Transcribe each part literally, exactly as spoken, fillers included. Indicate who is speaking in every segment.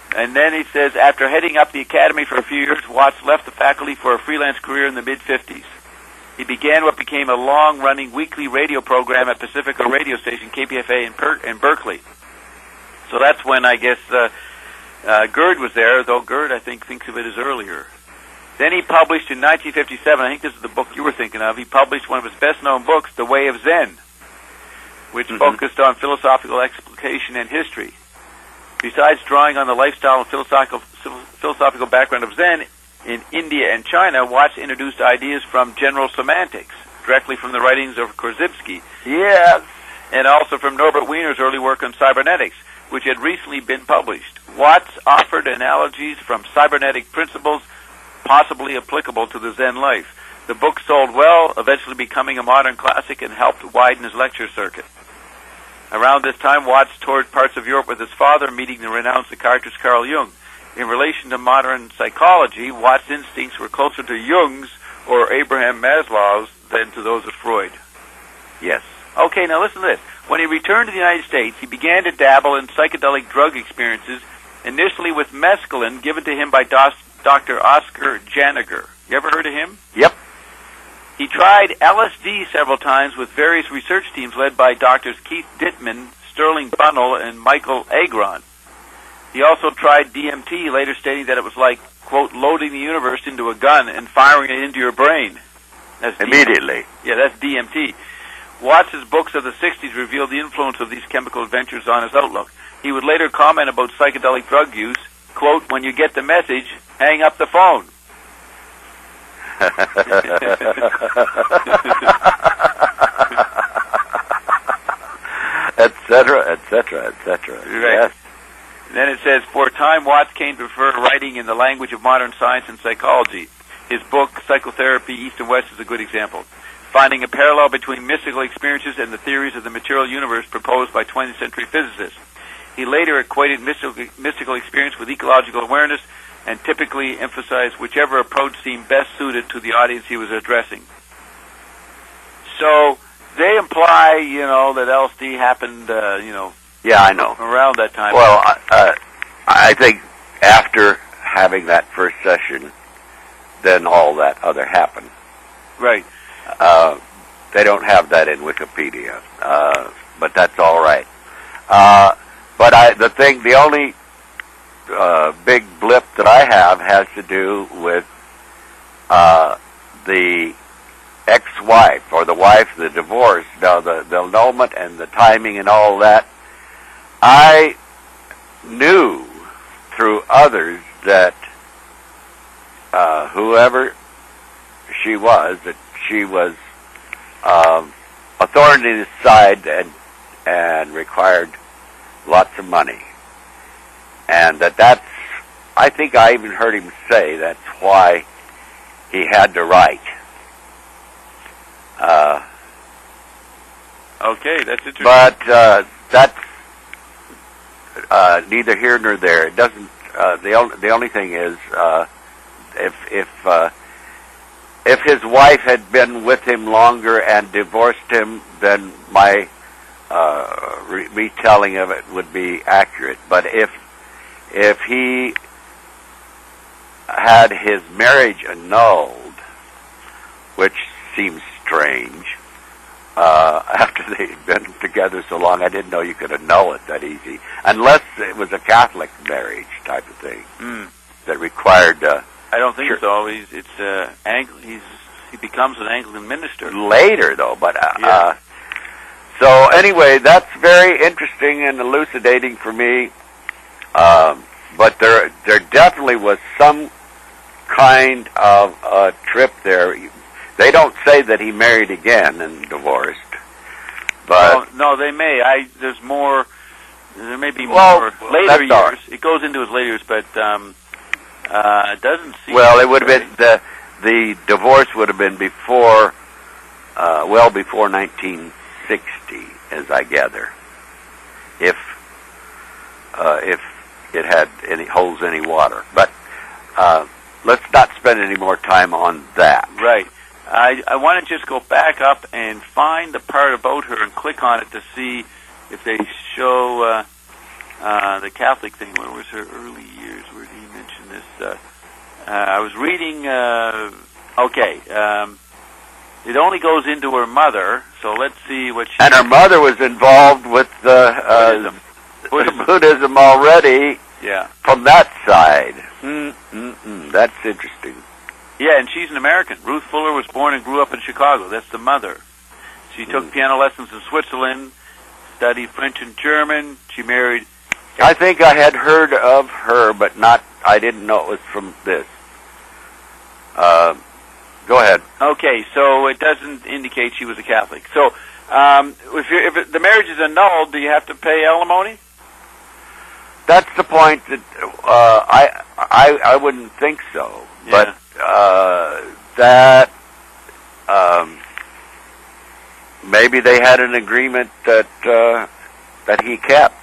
Speaker 1: And then he says, after heading up the academy for a few years, Watts left the faculty for a freelance career in the mid-fifties. He began what became a long-running weekly radio program at Pacifica radio station K P F A in, per- in Berkeley. So that's when, I guess, uh, uh, Gerd was there, though Gerd, I think, thinks of it as earlier. Then he published in nineteen fifty-seven, I think this is the book you were thinking of, he published one of his best-known books, The Way of Zen, which mm-hmm. focused on philosophical explication and history. Besides drawing on the lifestyle and philosophical, philosophical background of Zen in India and China, Watts introduced ideas from general semantics, directly from the writings of Korzybski. Yes. And also from Norbert Wiener's early work on cybernetics, which had recently been published. Watts offered analogies from cybernetic principles possibly applicable to the Zen life. The book sold well, eventually becoming a modern classic, and helped widen his lecture circuit. Around this time, Watts toured parts of Europe with his father, meeting the renowned psychiatrist Carl Jung. In relation to modern psychology, Watts' instincts were closer to Jung's or Abraham Maslow's than to those of Freud.
Speaker 2: Yes.
Speaker 1: Okay, now listen to this. When he returned to the United States, he began to dabble in psychedelic drug experiences, initially with mescaline given to him by Doctor Oscar Janiger. You ever heard of him?
Speaker 2: Yep.
Speaker 1: He tried L S D several times with various research teams led by Doctors Keith Dittman, Sterling Bunnell, and Michael Agron. He also tried D M T, later stating that it was like, quote, loading the universe into a gun and firing it into your brain. That's
Speaker 2: Immediately.
Speaker 1: D M T. Yeah, that's D M T. Watts' books of the sixties revealed the influence of these chemical adventures on his outlook. He would later comment about psychedelic drug use, quote, when you get the message, hang up the phone.
Speaker 2: Etc., etc., et cetera.
Speaker 1: Right.
Speaker 2: Yes.
Speaker 1: Then it says, for a time, Watts came to prefer writing in the language of modern science and psychology. His book, Psychotherapy, East and West, is a good example. Finding a parallel between mystical experiences and the theories of the material universe proposed by twentieth century physicists. He later equated mystical, mystical experience with ecological awareness and typically emphasized whichever approach seemed best suited to the audience he was addressing. So they imply, you know, that L S D happened, uh, you know,
Speaker 2: yeah, I know,
Speaker 1: around that time.
Speaker 2: Well, uh, I think after having that first session, then all that other happened.
Speaker 1: Right.
Speaker 2: Uh, they don't have that in Wikipedia, uh, but that's all right. Uh, but I, the thing, the only uh, big blip that I have has to do with uh, the ex-wife or the wife, the divorce. Now, the, the annulment and the timing and all that, I knew through others that uh, whoever she was, that she was um, a thorn in his side and and required lots of money, and that that's. I think I even heard him say that's why he had to write. Uh,
Speaker 1: okay, that's interesting.
Speaker 2: But uh, that's uh, neither here nor there. It doesn't. Uh, the only the only thing is uh, if if. Uh, If his wife had been with him longer and divorced him, then my uh, re- retelling of it would be accurate. But if if he had his marriage annulled, which seems strange, uh, after they'd been together so long, I didn't know you could annul it that easy, unless it was a Catholic marriage type of thing
Speaker 1: mm.
Speaker 2: that required... Uh,
Speaker 1: I don't think
Speaker 2: sure.
Speaker 1: so. He's it's uh, Ang- he's he becomes an Anglican minister
Speaker 2: later, though. But uh,
Speaker 1: yeah.
Speaker 2: uh, so anyway, that's very interesting and elucidating for me. Um, but there there definitely was some kind of a trip there. They don't say that he married again and divorced, but
Speaker 1: no, no they may. I there's more. There may be
Speaker 2: well,
Speaker 1: more later years.
Speaker 2: All.
Speaker 1: It goes into his later years, but. Um, Uh, it doesn't seem...
Speaker 2: Well, it would have been... The, the divorce would have been before... Uh, well before nineteen sixty, as I gather. If... Uh, if it had any... holds any water. But, uh, let's not spend any more time on that.
Speaker 1: Right. I, I want to just go back up and find the part about her and click on it to see if they show... Uh, uh, the Catholic thing. Where was her early years? Where did he mention this? Uh, uh, I was reading. Uh, okay, um, it only goes into her mother. So let's see what she.
Speaker 2: And her mother was involved with uh, uh,
Speaker 1: Buddhism. Buddhism.
Speaker 2: Buddhism already.
Speaker 1: Yeah.
Speaker 2: From that side. Mm, mm, mm. That's interesting.
Speaker 1: Yeah, and she's an American. Ruth Fuller was born and grew up in Chicago. That's the mother. She took mm. piano lessons in Switzerland, studied French and German. She married...
Speaker 2: I think I had heard of her, but not... I didn't know it was from this. Uh, go ahead.
Speaker 1: Okay, so it doesn't indicate she was a Catholic. So, um, if, you're, if it, the marriage is annulled, do you have to pay alimony?
Speaker 2: That's the point that uh, I, I I wouldn't think so.
Speaker 1: Yeah.
Speaker 2: But uh, that um, maybe they had an agreement that uh, that he kept.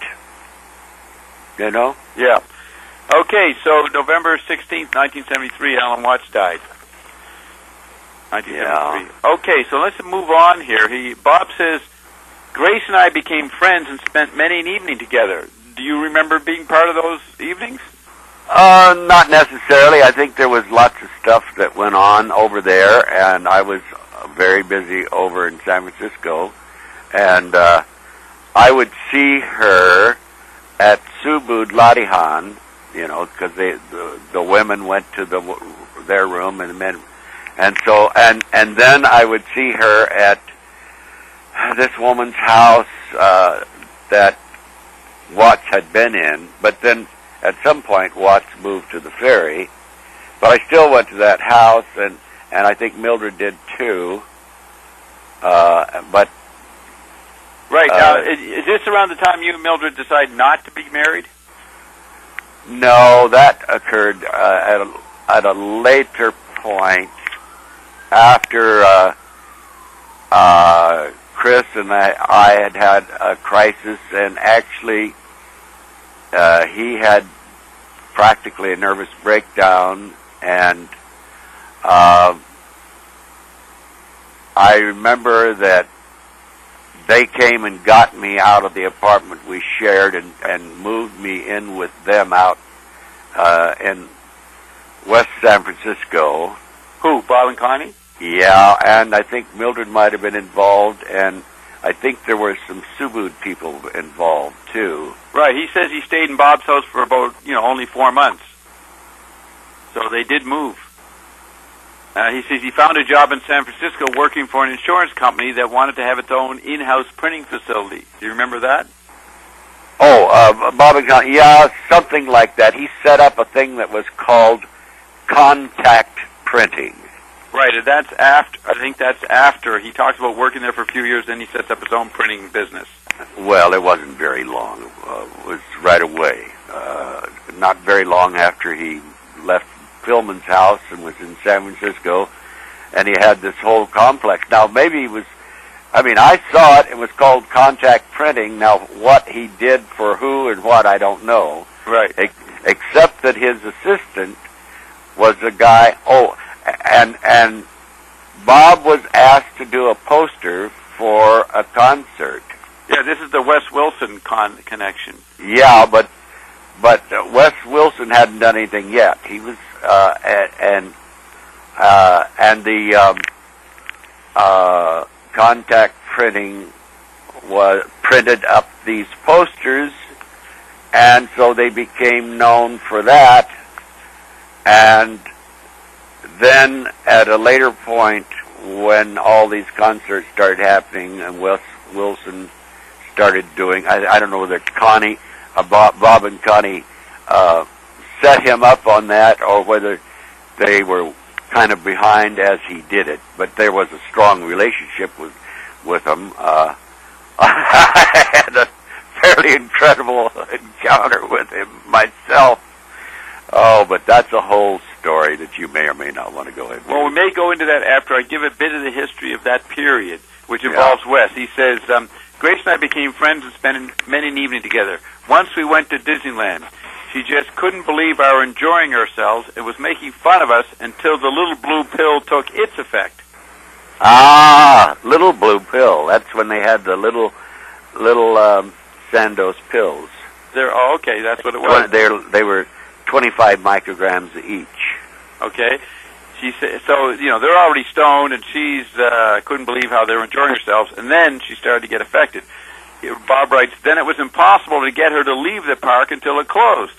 Speaker 2: You know?
Speaker 1: Yeah. Okay, so November sixteenth, nineteen seventy-three, Alan Watts died. nineteen seventy-three. Yeah. Okay, so let's move on here. He Bob says, Grace and I became friends and spent many an evening together. Do you remember being part of those evenings?
Speaker 2: Uh, not necessarily. I think there was lots of stuff that went on over there, and I was very busy over in San Francisco. And uh, I would see her at Subud Latihan, you know, because the, the women went to the their room and the men, and so and and then I would see her at this woman's house uh, that Watts had been in, but then at some point Watts moved to the Ferry. But I still went to that house, and, and I think Mildred did too. Uh, but
Speaker 1: right
Speaker 2: uh,
Speaker 1: now, is, is this around the time you and Mildred decided not to be married?
Speaker 2: No, that occurred uh, at a at a later point after uh, uh, Chris and I, I had had a crisis, and actually uh, he had practically a nervous breakdown, and uh, I remember that they came and got me out of the apartment we shared and, and moved me in with them out uh, in West San Francisco.
Speaker 1: Who, Bob and Connie?
Speaker 2: Yeah, and I think Mildred might have been involved, and I think there were some Subud people involved, too.
Speaker 1: Right, he says he stayed in Bob's house for about, you know, only four months. So they did move. Uh, he says he found a job in San Francisco working for an insurance company that wanted to have its own in-house printing facility. Do you remember that?
Speaker 2: Oh, uh, Bob and Connie, yeah, something like that. He set up a thing that was called contact printing.
Speaker 1: Right, and that's after, I think that's after. He talks about working there for a few years, then he sets up his own printing business.
Speaker 2: Well, it wasn't very long. Uh, it was right away. Uh, not very long after he left Philman's house and was in San Francisco, and he had this whole complex. Now, maybe he was, I mean, I saw it. It was called contact printing. Now, what he did for who and what, I don't know.
Speaker 1: Right.
Speaker 2: Ex- except that his assistant was a guy, oh, and and Bob was asked to do a poster for a concert.
Speaker 1: Yeah, this is the Wes Wilson con- connection.
Speaker 2: Yeah, but but uh, Wes Wilson hadn't done anything yet. He was uh, and uh, and the um, uh, contact printing was printed up these posters, and so they became known for that. And then at a later point, when all these concerts started happening, and Wes Wilson started doing, I, I don't know whether Connie, uh, Bob, Bob and Connie uh, set him up on that, or whether they were kind of behind as he did it. But there was a strong relationship with with him. Uh, I had a fairly incredible encounter with him myself. Oh, but that's a whole story that you may or may not want to go into.
Speaker 1: Well, we may go into that after I give a bit of the history of that period, which involves yeah. Wes. He says, um, Grace and I became friends and spent many an evening together. Once we went to Disneyland. She just couldn't believe our enjoying ourselves. It was making fun of us until the little blue pill took its effect.
Speaker 2: Ah, little blue pill. That's when they had the little, little um, Sandoz pills.
Speaker 1: They're oh, okay. That's what it was.
Speaker 2: They they were twenty-five micrograms each.
Speaker 1: Okay. She said, so you know they're already stoned, and she's uh, couldn't believe how they were enjoying themselves. And then she started to get affected. Bob writes, then it was impossible to get her to leave the park until it closed.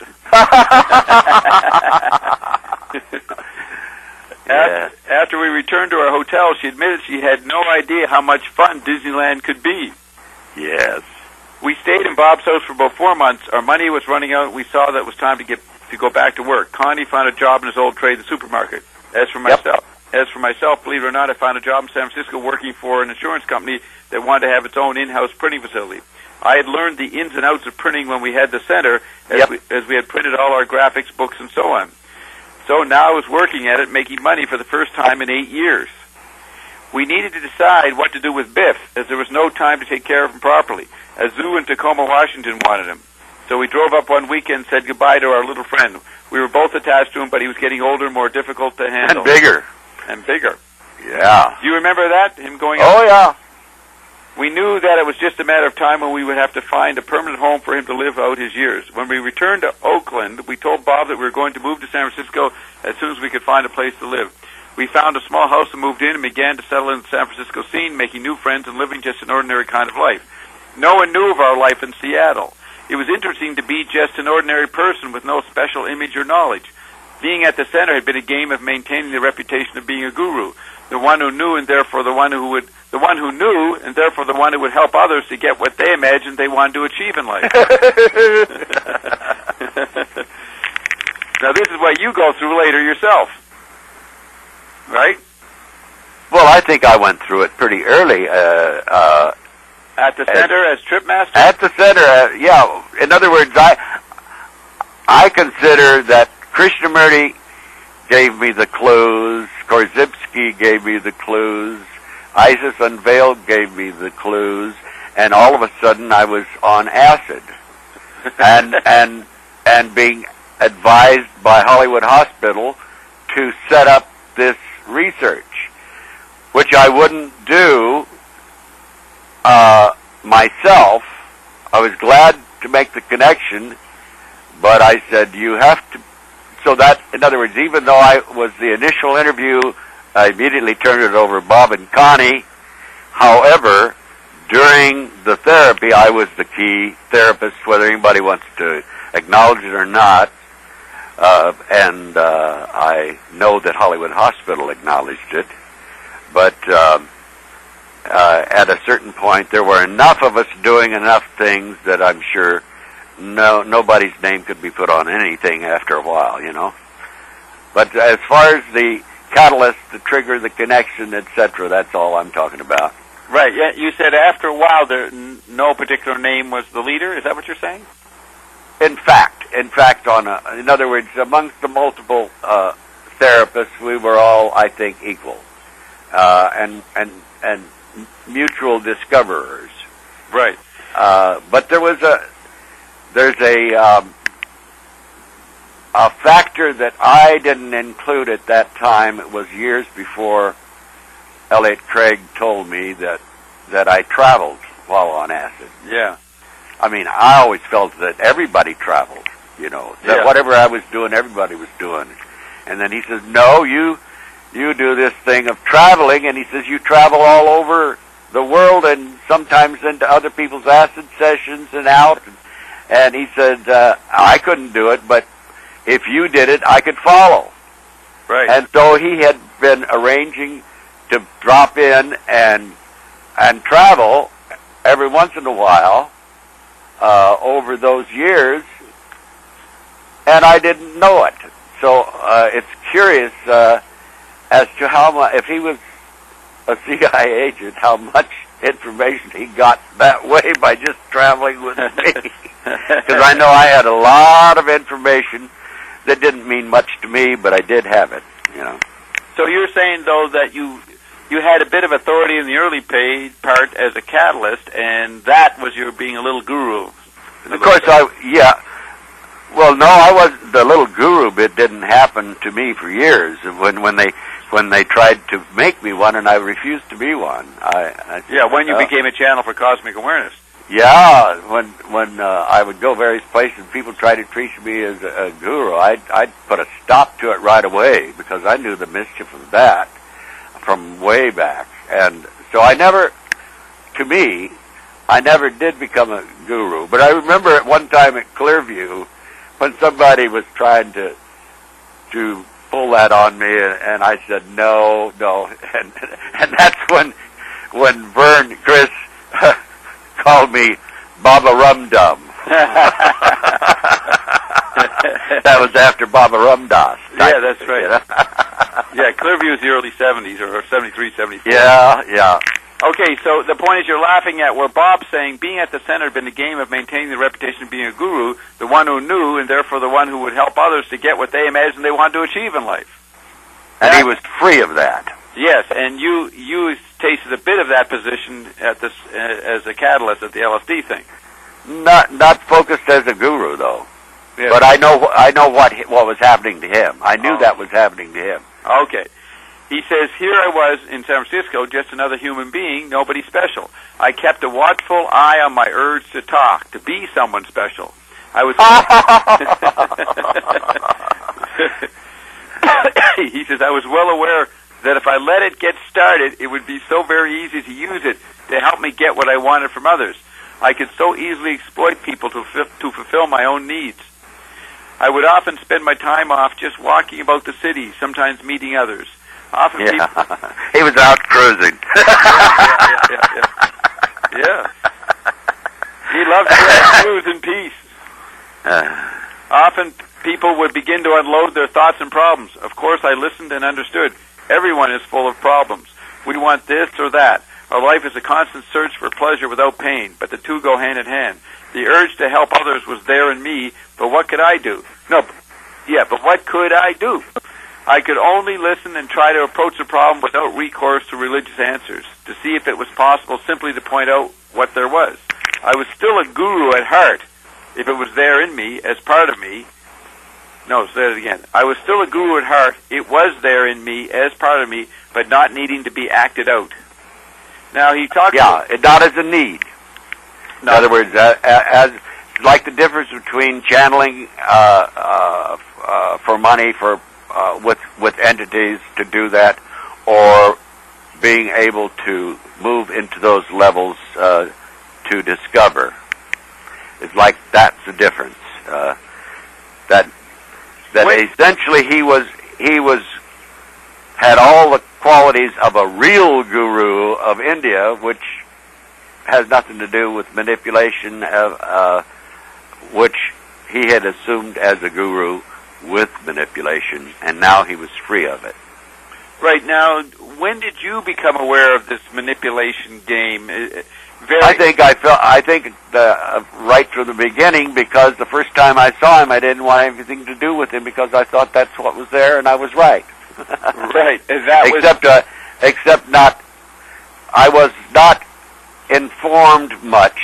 Speaker 2: Yeah.
Speaker 1: After, after we returned to our hotel, she admitted she had no idea how much fun Disneyland could be.
Speaker 2: Yes.
Speaker 1: We stayed in Bob's house for about four months. Our money was running out. We saw that it was time to get to go back to work. Connie found a job in his old trade, the supermarket. As for myself, yep. as for myself, believe it or not, I found a job in San Francisco working for an insurance company that wanted to have its own in-house printing facility. I had learned the ins and outs of printing when we had the center, as, yep. we, as we had printed all our graphics, books, and so on. So now I was working at it, making money for the first time in eight years. We needed to decide what to do with Biff, as there was no time to take care of him properly. A zoo in Tacoma, Washington wanted him. So we drove up one weekend and said goodbye to our little friend. We were both attached to him, but he was getting older and more difficult to handle.
Speaker 2: And bigger.
Speaker 1: And bigger.
Speaker 2: Yeah.
Speaker 1: Do you remember that, him going up?
Speaker 2: Oh, yeah.
Speaker 1: We knew that it was just a matter of time when we would have to find a permanent home for him to live out his years. When we returned to Oakland, we told Bob that we were going to move to San Francisco as soon as we could find a place to live. We found a small house and moved in and began to settle in the San Francisco scene, making new friends and living just an ordinary kind of life. No one knew of our life in Seattle. It was interesting to be just an ordinary person with no special image or knowledge. Being at the center had been a game of maintaining the reputation of being a guru, the one who knew and therefore the one who would, the one who knew and therefore the one who would help others to get what they imagined they wanted to achieve in life. Now this is what you go through later yourself, right?
Speaker 2: Well, I think I went through it pretty early. Uh, uh,
Speaker 1: at the center as, as trip master?
Speaker 2: At the center, uh, yeah. In other words, I I consider that Krishnamurti gave me the clues, Korzybski gave me the clues, Isis Unveiled gave me the clues, and all of a sudden I was on acid. and and and being advised by Hollywood Hospital to set up this research, which I wouldn't do uh, myself. I was glad to make the connection, but I said, you have to. So that, in other words, even though I was the initial interview, I immediately turned it over to Bob and Connie. However, during the therapy, I was the key therapist, whether anybody wants to acknowledge it or not. Uh, and uh, I know that Hollywood Hospital acknowledged it. But uh, uh, at a certain point, there were enough of us doing enough things that I'm sure no nobody's name could be put on anything after a while, you know. But as far as the catalyst, the trigger, the connection, et cetera, that's all I'm talking about.
Speaker 1: Right. Yeah. You said after a while, there n- no particular name was the leader. Is that what you're saying?
Speaker 2: In fact, in fact, on a, in other words, amongst the multiple uh, therapists, we were all, I think, equal, uh, and and and mutual discoverers.
Speaker 1: Right.
Speaker 2: Uh, but there was a there's a um, a factor that I didn't include at that time. It was years before Elliot Craig told me that that I traveled while on acid.
Speaker 1: Yeah.
Speaker 2: I mean, I always felt that everybody traveled, you know, that
Speaker 1: yeah.
Speaker 2: whatever I was doing, everybody was doing. And then he says, no, you you do this thing of traveling, and he says, you travel all over the world and sometimes into other people's acid sessions and out. And he said, uh, I couldn't do it, but if you did it, I could follow.
Speaker 1: Right.
Speaker 2: And so he had been arranging to drop in and and travel every once in a while uh, over those years, and I didn't know it. So uh, it's curious uh, as to how much, if he was a C I A agent, how much information he got that way by just traveling with me. Because I know I had a lot of information that didn't mean much to me, but I did have it, you know.
Speaker 1: So you're saying, though, that you you had a bit of authority in the early paid part as a catalyst, and that was your being a little guru.
Speaker 2: Of course, I, yeah. Well, no, I was, the little guru bit didn't happen to me for years. When when they when they tried to make me one, and I refused to be one. I, I
Speaker 1: yeah, when you
Speaker 2: uh,
Speaker 1: became a channel for cosmic awareness.
Speaker 2: Yeah, when when uh, I would go various places, people tried to treat me as a, a guru. I'd, I'd put a stop to it right away because I knew the mischief of that from way back. And so I never, to me, I never did become a guru. But I remember at one time at Clearview when somebody was trying to to pull that on me, and, and I said, no, no. And, and that's when, when Vern, Chris... called me Baba Rum Dum. That was after Baba Rum Das.
Speaker 1: Yeah, that's right. Yeah, Clearview is the early seventies, or seventy-three, seventy-four.
Speaker 2: Yeah, yeah.
Speaker 1: Okay, so the point is you're laughing at where Bob's saying being at the center had been the game of maintaining the reputation of being a guru, the one who knew, and therefore the one who would help others to get what they imagined they wanted to achieve in life.
Speaker 2: And that, he was free of that.
Speaker 1: Yes, and you you tasted a bit of that position at this uh, as a catalyst at the L S D thing.
Speaker 2: Not not focused as a guru though,
Speaker 1: yes.
Speaker 2: But I know I know what what was happening to him. I knew
Speaker 1: oh.
Speaker 2: that was happening to him.
Speaker 1: Okay, he says here I was in San Francisco, just another human being, nobody special. I kept a watchful eye on my urge to talk, to be someone special. I was. He says I was well aware that if I let it get started, it would be so very easy to use it to help me get what I wanted from others. I could so easily exploit people to f- to fulfill my own needs. I would often spend my time off just walking about the city, sometimes meeting others. Often
Speaker 2: yeah.
Speaker 1: people...
Speaker 2: He was out cruising.
Speaker 1: yeah, yeah, yeah, yeah. yeah. He loved to cruise in peace.
Speaker 2: Uh.
Speaker 1: Often people would begin to unload their thoughts and problems. Of course, I listened and understood. Everyone is full of problems. We want this or that. Our life is a constant search for pleasure without pain, but the two go hand in hand. The urge to help others was there in me, but what could I do? No, yeah, but what could I do? I could only listen and try to approach the problem without recourse to religious answers, to see if it was possible simply to point out what there was. I was still a guru at heart, if it was there in me, as part of me. No, say it again. I was still a guru at heart. It was there in me, as part of me, but not needing to be acted out. Now, he talks...
Speaker 2: Yeah, about, not as a need. In other words, uh, as like the difference between channeling uh, uh, uh, for money for uh, with with entities to do that, or being able to move into those levels uh, to discover. It's like that's the difference. Uh, that that Wait. essentially he was he was had all the qualities of a real guru of India, which has nothing to do with manipulation, of, uh, which he had assumed as a guru with manipulation, and now he was free of it.
Speaker 1: Right. Now, when did you become aware of this manipulation game? Very
Speaker 2: I think I felt. I think the, uh, right from the beginning, because the first time I saw him, I didn't want anything to do with him because I thought that's what was there, and I was right.
Speaker 1: Right. And that
Speaker 2: except,
Speaker 1: was...
Speaker 2: uh, except not. I was not informed much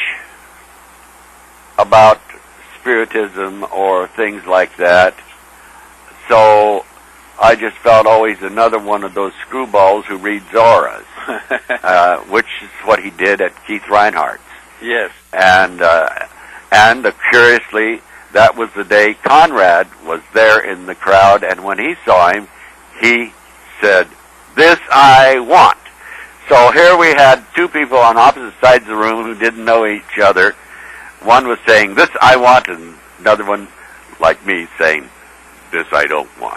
Speaker 2: about spiritism or things like that, so I just felt always another one of those screwballs who reads auras, uh, which is what he did at Keith Reinhardt's.
Speaker 1: Yes.
Speaker 2: And uh, and uh, curiously, that was the day Conrad was there in the crowd, and when he saw him, he said, "This I want." So here we had two people on opposite sides of the room who didn't know each other. One was saying, "This I want," and another one, like me, saying, "This I don't want."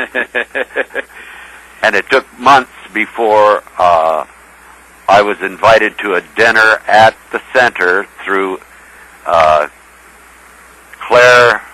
Speaker 2: And it took months before uh, I was invited to a dinner at the center through uh, Claire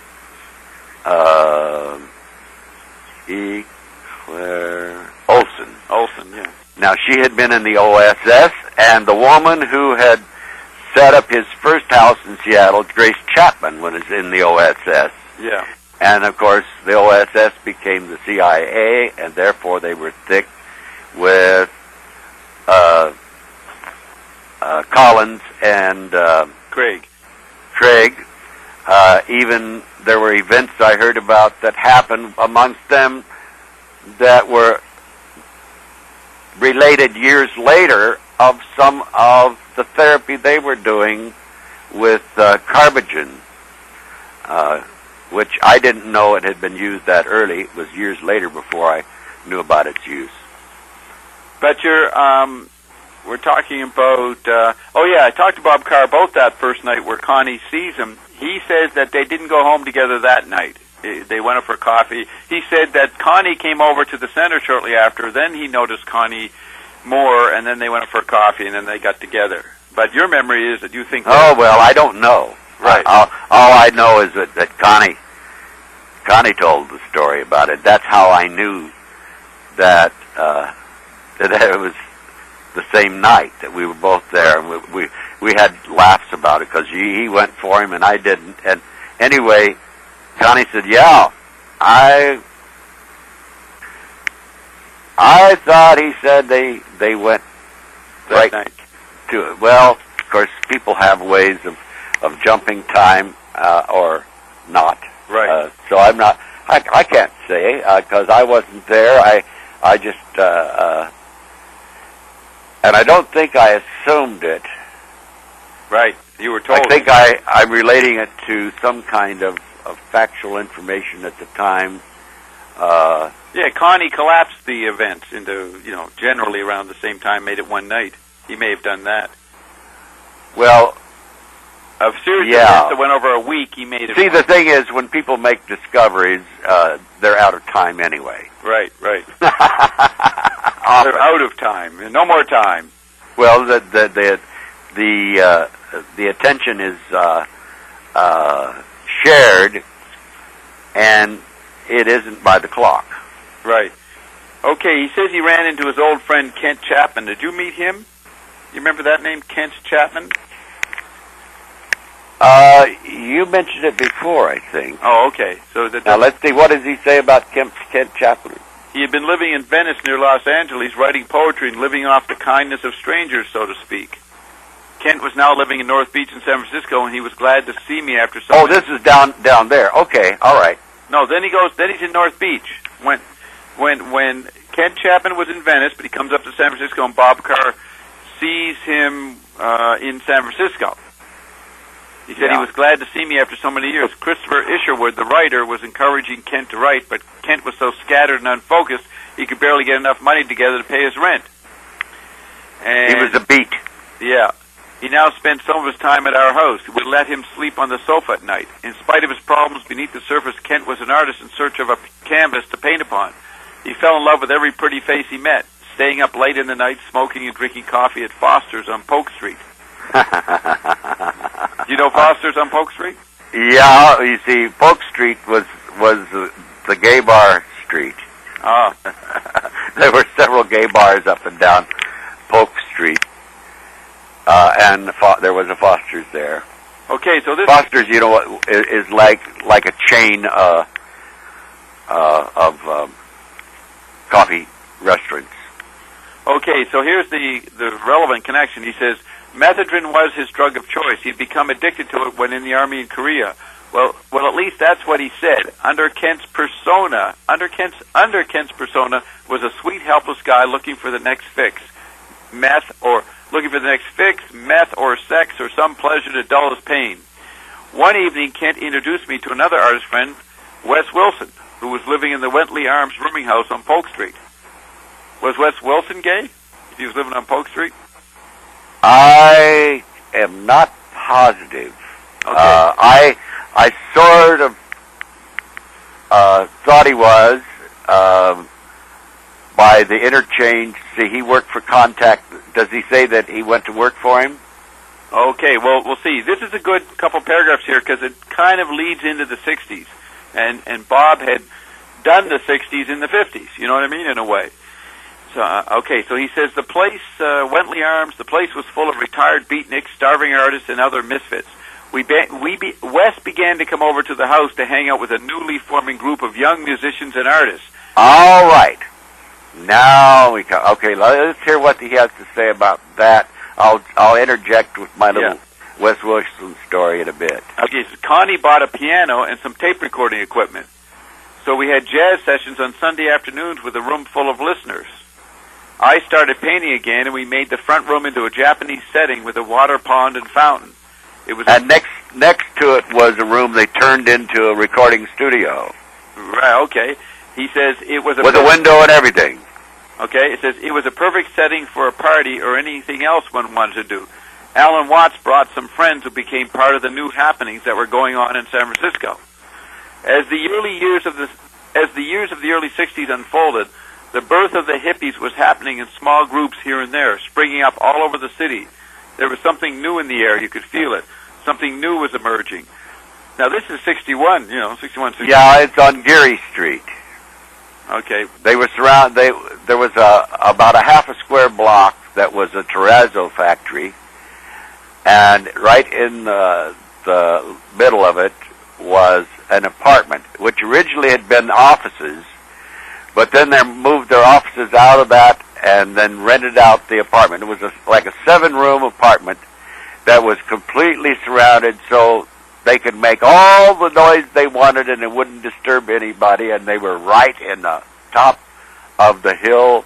Speaker 2: uh, E. Claire Olson.
Speaker 1: Olson, yeah.
Speaker 2: Now, she had been in the O S S, and the woman who had set up his first house in Seattle, Grace Chapman, was in the O S S.
Speaker 1: Yeah.
Speaker 2: And, of course, the O S S became the C I A, and therefore they were thick with uh, uh, Collins and uh,
Speaker 1: Craig.
Speaker 2: Craig. Uh, even there were events I heard about that happened amongst them that were related years later of some of the therapy they were doing with uh, Carbogen, uh, which I didn't know it had been used that early. It was years later before I knew about its use.
Speaker 1: But you're, um, we're talking about, uh, oh yeah, I talked to Bob Carr about that first night where Connie sees him. He says that they didn't go home together that night. They went up for coffee. He said that Connie came over to the center shortly after. Then he noticed Connie more, and then they went up for coffee, and then they got together. But your memory is that you think...
Speaker 2: Oh, well, I don't know.
Speaker 1: Right.
Speaker 2: I, all, all I know is that, that Connie, Connie told the story about it. That's how I knew that, uh, that it was the same night, that we were both there, and we we, we had laughs about it, because he, he went for him, and I didn't. And anyway... Connie said, yeah, I I thought he said they they went right
Speaker 1: night.
Speaker 2: to it. Well, of course, people have ways of, of jumping time uh, or not.
Speaker 1: Right.
Speaker 2: Uh, so I'm not, I, I can't say, because uh, I wasn't there. I, I just, uh, uh, and I don't think I assumed it.
Speaker 1: Right. You were told.
Speaker 2: I think I, I'm relating it to some kind of of factual information at the time. Uh,
Speaker 1: yeah, Connie collapsed the events into, you know, generally around the same time, made it one night. He may have done that.
Speaker 2: Well,
Speaker 1: of series
Speaker 2: yeah.
Speaker 1: of events that went over a week, he made it.
Speaker 2: See,
Speaker 1: one.
Speaker 2: the thing is, when people make discoveries, uh, they're out of time anyway.
Speaker 1: Right, right. They're out of time. No more time.
Speaker 2: Well, the the the the, uh, the attention is uh, uh, shared, and it isn't by the clock.
Speaker 1: Right. Okay, he says he ran into his old friend Kent Chapman. Did you meet him? You remember that name, Kent Chapman?
Speaker 2: Uh, you mentioned it before, I think.
Speaker 1: Oh, okay. So that,
Speaker 2: now let's see. What does he say about Kent, Kent Chapman?
Speaker 1: He had been living in Venice near Los Angeles, writing poetry and living off the kindness of strangers, so to speak. Kent was now living in North Beach in San Francisco, and he was glad to see me after some...
Speaker 2: Oh, this is down down there. Okay, all right.
Speaker 1: No, then he goes. Then he's in North Beach. When, when, when Kent Chapman was in Venice, but he comes up to San Francisco, and Bob Carr sees him uh, in San Francisco. He said
Speaker 2: yeah.
Speaker 1: he was glad to see me after so many years. Christopher Isherwood, the writer, was encouraging Kent to write, but Kent was so scattered and unfocused, he could barely get enough money together to pay his rent. And
Speaker 2: he was a beat.
Speaker 1: Yeah. He now spent some of his time at our house. We let him sleep on the sofa at night. In spite of his problems beneath the surface, Kent was an artist in search of a canvas to paint upon. He fell in love with every pretty face he met, staying up late in the night, smoking and drinking coffee at Foster's on Polk Street. You know Foster's on Polk Street?
Speaker 2: Yeah, you see, Polk Street was was uh, the gay bar street.
Speaker 1: Ah.
Speaker 2: There were several gay bars up and down Polk Street. Uh, and the Fo- there was a Foster's there.
Speaker 1: Okay, so this
Speaker 2: Foster's, you know, what is, is like like a chain uh, uh, of um, coffee restaurants.
Speaker 1: Okay, so here's the the relevant connection. He says methadone was his drug of choice. He'd become addicted to it when in the army in Korea. Well, well, at least that's what he said. Under Kent's persona, under Kent's under Kent's persona was a sweet, helpless guy looking for the next fix, meth or. Looking for the next fix, meth or sex or some pleasure to dull his pain. One evening, Kent introduced me to another artist friend, Wes Wilson, who was living in the Wentley Arms rooming house on Polk Street. Was Wes Wilson gay? If he was living on Polk Street?
Speaker 2: I am not positive.
Speaker 1: Okay.
Speaker 2: Uh, I I sort of uh, thought he was um, by the interchange. See, he worked for Contact. Does he say that he went to work for him?
Speaker 1: Okay, well, we'll see. This is a good couple paragraphs here because it kind of leads into the sixties. And and Bob had done the sixties in the fifties, you know what I mean, in a way. So, uh, okay, so he says the place, uh, Wentley Arms, the place was full of retired beatniks, starving artists, and other misfits. We, be, we be, Wes began to come over to the house to hang out with a newly forming group of young musicians and artists.
Speaker 2: All right. Now we come. Okay, let's hear what he has to say about that. I'll I'll interject with my little
Speaker 1: yeah.
Speaker 2: Wes Wilson story in a bit.
Speaker 1: Okay, so Connie bought a piano and some tape recording equipment. So we had jazz sessions on Sunday afternoons with a room full of listeners. I started painting again, and we made the front room into a Japanese setting with a water pond and fountain. It was
Speaker 2: and next next to it was a room they turned into a recording studio.
Speaker 1: Right, okay. He says it was a
Speaker 2: with a window and everything.
Speaker 1: Okay, it says it was a perfect setting for a party or anything else one wanted to do. Alan Watts brought some friends who became part of the new happenings that were going on in San Francisco. As the early years of the as the years of the early sixties unfolded, the birth of the hippies was happening in small groups here and there, springing up all over the city. There was something new in the air; you could feel it. Something new was emerging. Now this is sixty-one, you know, sixty-one. sixty-one.
Speaker 2: Yeah, it's on Geary Street.
Speaker 1: Okay.
Speaker 2: They were surround. They there was a about a half a square block that was a terrazzo factory, and right in the the middle of it was an apartment, which originally had been offices, but then they moved their offices out of that and then rented out the apartment. It was a, like a seven-room apartment that was completely surrounded, so they could make all the noise they wanted and it wouldn't disturb anybody, and they were right in the top of the hill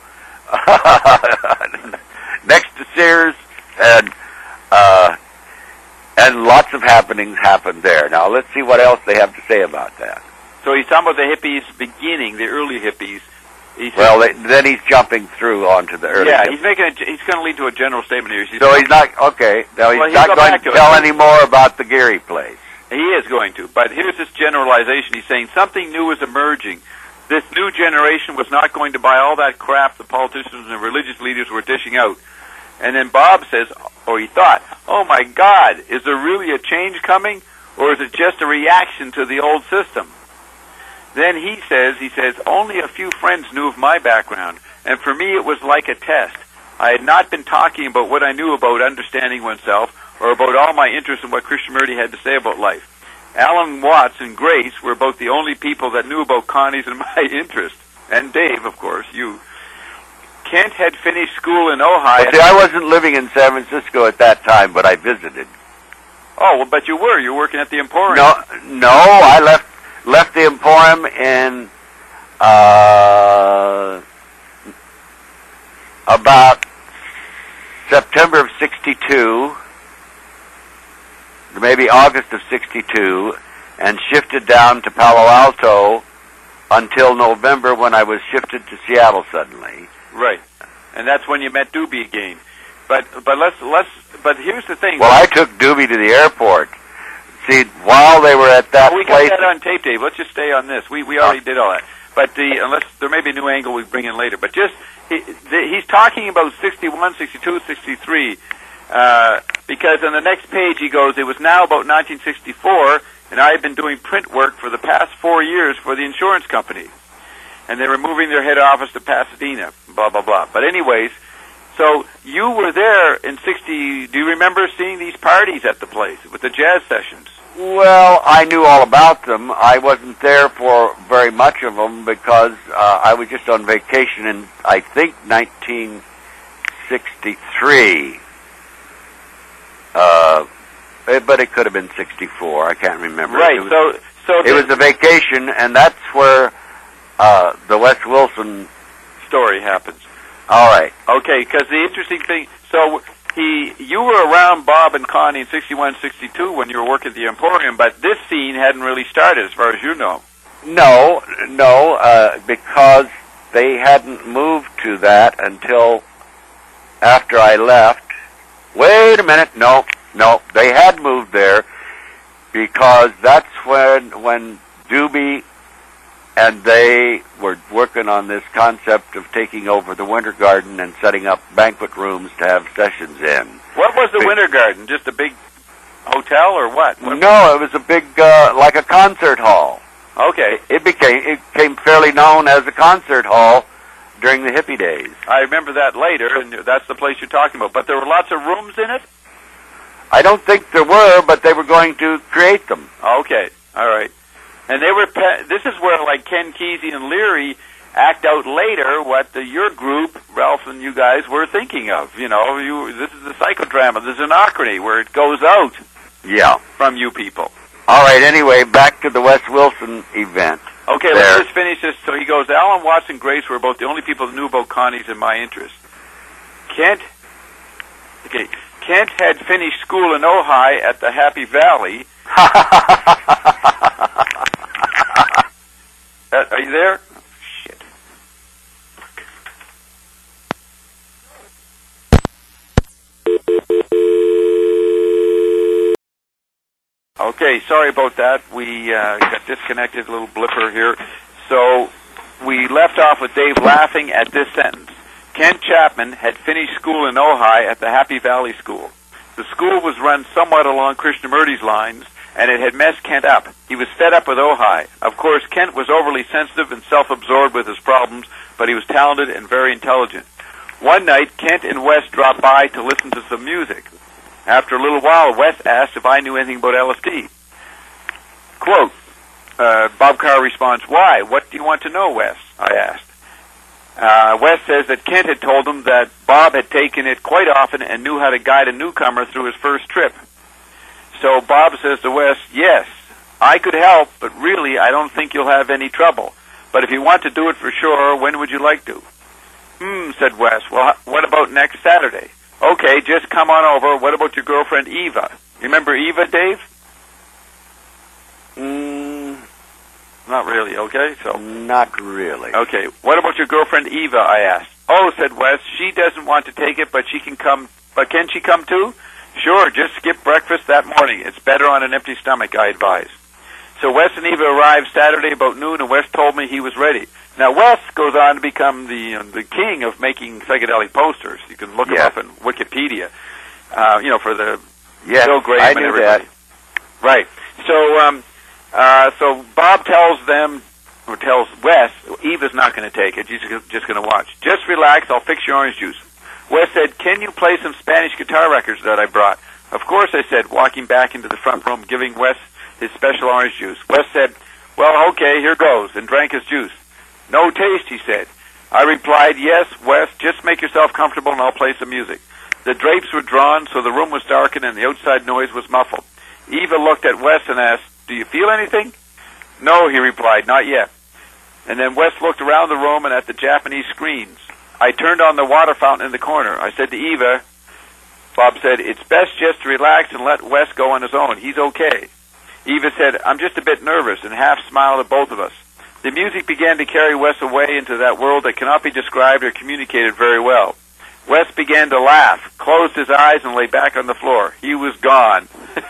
Speaker 2: next to Sears, and uh, and lots of happenings happened there. Now, let's see what else they have to say about that.
Speaker 1: So he's talking about the hippies beginning, the early hippies. He's
Speaker 2: well, they, then he's jumping through onto the early
Speaker 1: Yeah,
Speaker 2: hippies.
Speaker 1: he's making. A, he's going to lead to a general statement here. He's
Speaker 2: so he's not, okay, now he's
Speaker 1: well, he'll
Speaker 2: not
Speaker 1: go
Speaker 2: going
Speaker 1: back
Speaker 2: to
Speaker 1: to
Speaker 2: tell
Speaker 1: it.
Speaker 2: any more about the Geary place.
Speaker 1: He is going to, but here's this generalization. He's saying something new is emerging. This new generation was not going to buy all that crap the politicians and religious leaders were dishing out. And then Bob says, or he thought, oh my God, is there really a change coming? Or is it just a reaction to the old system? Then he says, he says, only a few friends knew of my background, and for me it was like a test. I had not been talking about what I knew about understanding oneself, or about all my interest in what Krishnamurti had to say about life. Alan Watts and Grace were both the only people that knew about Connie's and my interest. And Dave, of course, you. Kent had finished school in Ojai.
Speaker 2: Well, see, I wasn't living in San Francisco at that time, but I visited.
Speaker 1: Oh, well, but you were. You were working at the Emporium.
Speaker 2: No, no, I left left the Emporium in uh, about September of sixty-two, maybe August of sixty-two, and shifted down to Palo Alto until November, when I was shifted to Seattle suddenly.
Speaker 1: Right, and that's when you met Doobie again. But but let's let's. But here's the thing.
Speaker 2: Well, I took Doobie to the airport. See, while they were at that
Speaker 1: well, we
Speaker 2: place,
Speaker 1: got that on tape, Dave. Let's just stay on this. We we already did all that. But the unless there may be a new angle we bring in later. But just he, the, he's talking about sixty-one, sixty-two, sixty-three, uh, because on the next page he goes, it was now about nineteen sixty-four, and I had been doing print work for the past four years for the insurance company, and they were moving their head office to Pasadena. Blah blah blah. But anyways. So you were there in sixty. Do you remember seeing these parties at the place with the jazz sessions?
Speaker 2: Well, I knew all about them. I wasn't there for very much of them because uh, I was just on vacation in, I think, nineteen sixty-three. Uh, but it could have been sixty-four. I can't remember.
Speaker 1: Right.
Speaker 2: It was,
Speaker 1: so, so
Speaker 2: it was a vacation, and that's where uh, the Wes Wilson
Speaker 1: story happens.
Speaker 2: All right.
Speaker 1: Okay, because the interesting thing, so he, you were around Bob and Connie in sixty-one, sixty-two when you were working at the Emporium, but this scene hadn't really started as far as you know.
Speaker 2: No, no, uh, because they hadn't moved to that until after I left. Wait a minute, no, no, they had moved there because that's when, when Doobie and they were working on this concept of taking over the Winter Garden and setting up banquet rooms to have sessions in.
Speaker 1: What was the Be- Winter Garden? Just a big hotel or what? what
Speaker 2: no, it was a big, uh, like a concert hall.
Speaker 1: Okay.
Speaker 2: It became, it became fairly known as a concert hall during the hippie days.
Speaker 1: I remember that later, and that's the place you're talking about. But there were lots of rooms in it?
Speaker 2: I don't think there were, but they were going to create them.
Speaker 1: Okay, all right. And they were. Pe- this is where, like Ken Kesey and Leary, act out later what the, your group, Ralph and you guys, were thinking of. You know, you. This is the psychodrama, the Xenocracy, where it goes out.
Speaker 2: Yeah.
Speaker 1: From you people.
Speaker 2: All right. Anyway, back to the Wes Wilson event.
Speaker 1: Okay,
Speaker 2: there.
Speaker 1: let's just finish this. So he goes, Alan Watts and Grace were both the only people that knew about Connie's and my interests. Kent, okay, Kent had finished school in Ojai at the Happy Valley. uh, are you there? Oh, shit. Okay, sorry about that. We uh, got disconnected, a little blipper here. So we left off with Dave laughing at this sentence. Kent Chapman had finished school in Ojai at the Happy Valley School. The school was run somewhat along Krishnamurti's lines, and it had messed Kent up. He was fed up with Ojai. Of course, Kent was overly sensitive and self-absorbed with his problems, but he was talented and very intelligent. One night, Kent and Wes dropped by to listen to some music. After a little while, Wes asked if I knew anything about L S D. Quote, uh, Bob Carr responds, "Why? What do you want to know, Wes?" I asked. Uh, Wes says that Kent had told him that Bob had taken it quite often and knew how to guide a newcomer through his first trip. So Bob says to Wes, "Yes, I could help, but really I don't think you'll have any trouble. But if you want to do it for sure, when would you like to?" "Hmm," said Wes. "Well, what about next Saturday?" "Okay, just come on over. What about your girlfriend Eva? You remember Eva, Dave?"
Speaker 2: Mm,
Speaker 1: Not really, okay? So
Speaker 2: not really.
Speaker 1: Okay, what about your girlfriend Eva, I asked. "Oh," said Wes, "she doesn't want to take it, but she can come, but can she come too?" "Sure, just skip breakfast that morning. It's better on an empty stomach," I advised. So Wes and Eva arrived Saturday about noon, and Wes told me he was ready. Now, Wes goes on to become the uh, the king of making psychedelic posters. You can look
Speaker 2: Yeah.
Speaker 1: him up in Wikipedia, uh, you know, for the
Speaker 2: Yes,
Speaker 1: Bill Graham
Speaker 2: I
Speaker 1: and
Speaker 2: knew
Speaker 1: everybody.
Speaker 2: that.
Speaker 1: Right. So, um, uh, so Bob tells them, or tells Wes, Eva's not going to take it. She's just going to watch. "Just relax. I'll fix your orange juice." Wes said, "Can you play some Spanish guitar records that I brought?" "Of course," I said, walking back into the front room, giving Wes his special orange juice. Wes said, "Well, okay, here goes," and drank his juice. "No taste," he said. I replied, "Yes, Wes, just make yourself comfortable and I'll play some music." The drapes were drawn, so the room was darkened and the outside noise was muffled. Eva looked at Wes and asked, "Do you feel anything?" "No," he replied, "not yet." And then Wes looked around the room and at the Japanese screens. I turned on the water fountain in the corner. I said to Eva, Bob said, "It's best just to relax and let Wes go on his own. He's okay." Eva said, "I'm just a bit nervous," and half smiled at both of us. The music began to carry Wes away into that world that cannot be described or communicated very well. Wes began to laugh, closed his eyes, and lay back on the floor. He was gone.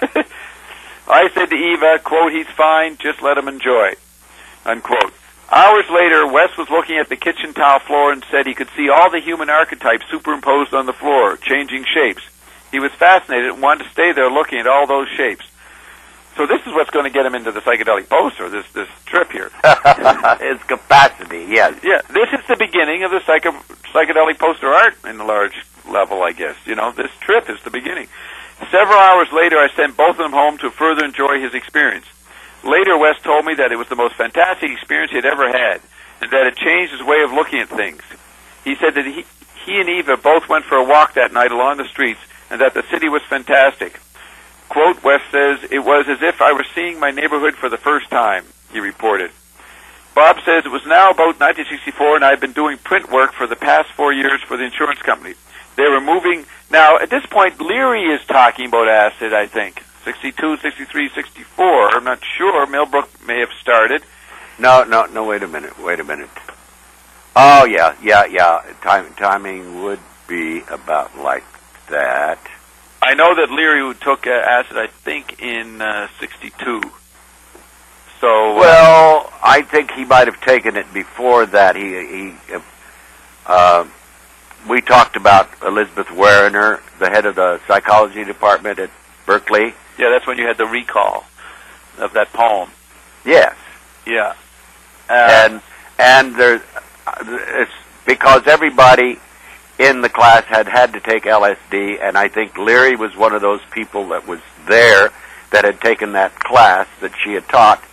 Speaker 1: I said to Eva, quote, "He's fine, just let him enjoy," unquote. Hours later, Wes was looking at the kitchen tile floor and said he could see all the human archetypes superimposed on the floor, changing shapes. He was fascinated and wanted to stay there looking at all those shapes. So this is what's going to get him into the psychedelic poster, this this trip here.
Speaker 2: His capacity, yes.
Speaker 1: Yeah, this is the beginning of the psycho, psychedelic poster art in a large level, I guess. You know, this trip is the beginning. Several hours later, I sent both of them home to further enjoy his experience. Later, Wes told me that it was the most fantastic experience he had ever had, and that it changed his way of looking at things. He said that he, he and Eva both went for a walk that night along the streets, and that the city was fantastic. Quote, Wes says, "It was as if I were seeing my neighborhood for the first time," he reported. Bob says, "It was now about nineteen sixty-four, and I've been doing print work for the past four years for the insurance company. They were moving..." Now, at this point, Leary is talking about acid, I think. sixty-two, sixty-three, sixty-four. I'm not sure. Millbrook may have started.
Speaker 2: No, no, no, wait a minute, wait a minute. Oh, yeah, yeah, yeah. Time, timing would be about like that.
Speaker 1: I know that Leary took uh, acid, I think, in uh, sixty-two. So, uh,
Speaker 2: well, I think he might have taken it before that. He, he, uh, we talked about Elizabeth Werner, the head of the psychology department at Berkeley.
Speaker 1: yeah, that's when you had the recall of that poem.
Speaker 2: Yes,
Speaker 1: Yeah. Uh,
Speaker 2: and and there, it's because everybody in the class had had to take L S D, and I think Leary was one of those people that was there that had taken that class that she had taught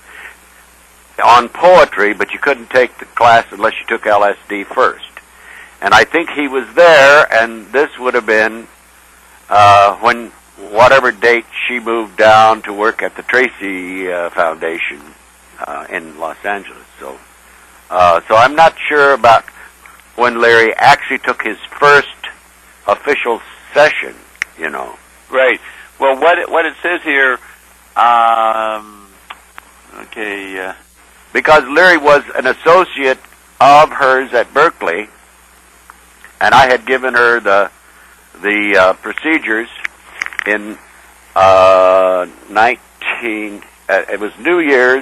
Speaker 2: on poetry, but you couldn't take the class unless you took L S D first. And I think he was there, and this would have been uh, when whatever date she moved down to work at the Tracy uh, Foundation uh, in Los Angeles. So, uh, so I'm not sure about when Larry actually took his first official session, you know.
Speaker 1: Right. Well, what it, what it says here, um, okay. Uh,
Speaker 2: because Leary was an associate of hers at Berkeley, and I had given her the the uh, procedures in uh, nineteen. Uh, it was New Year's,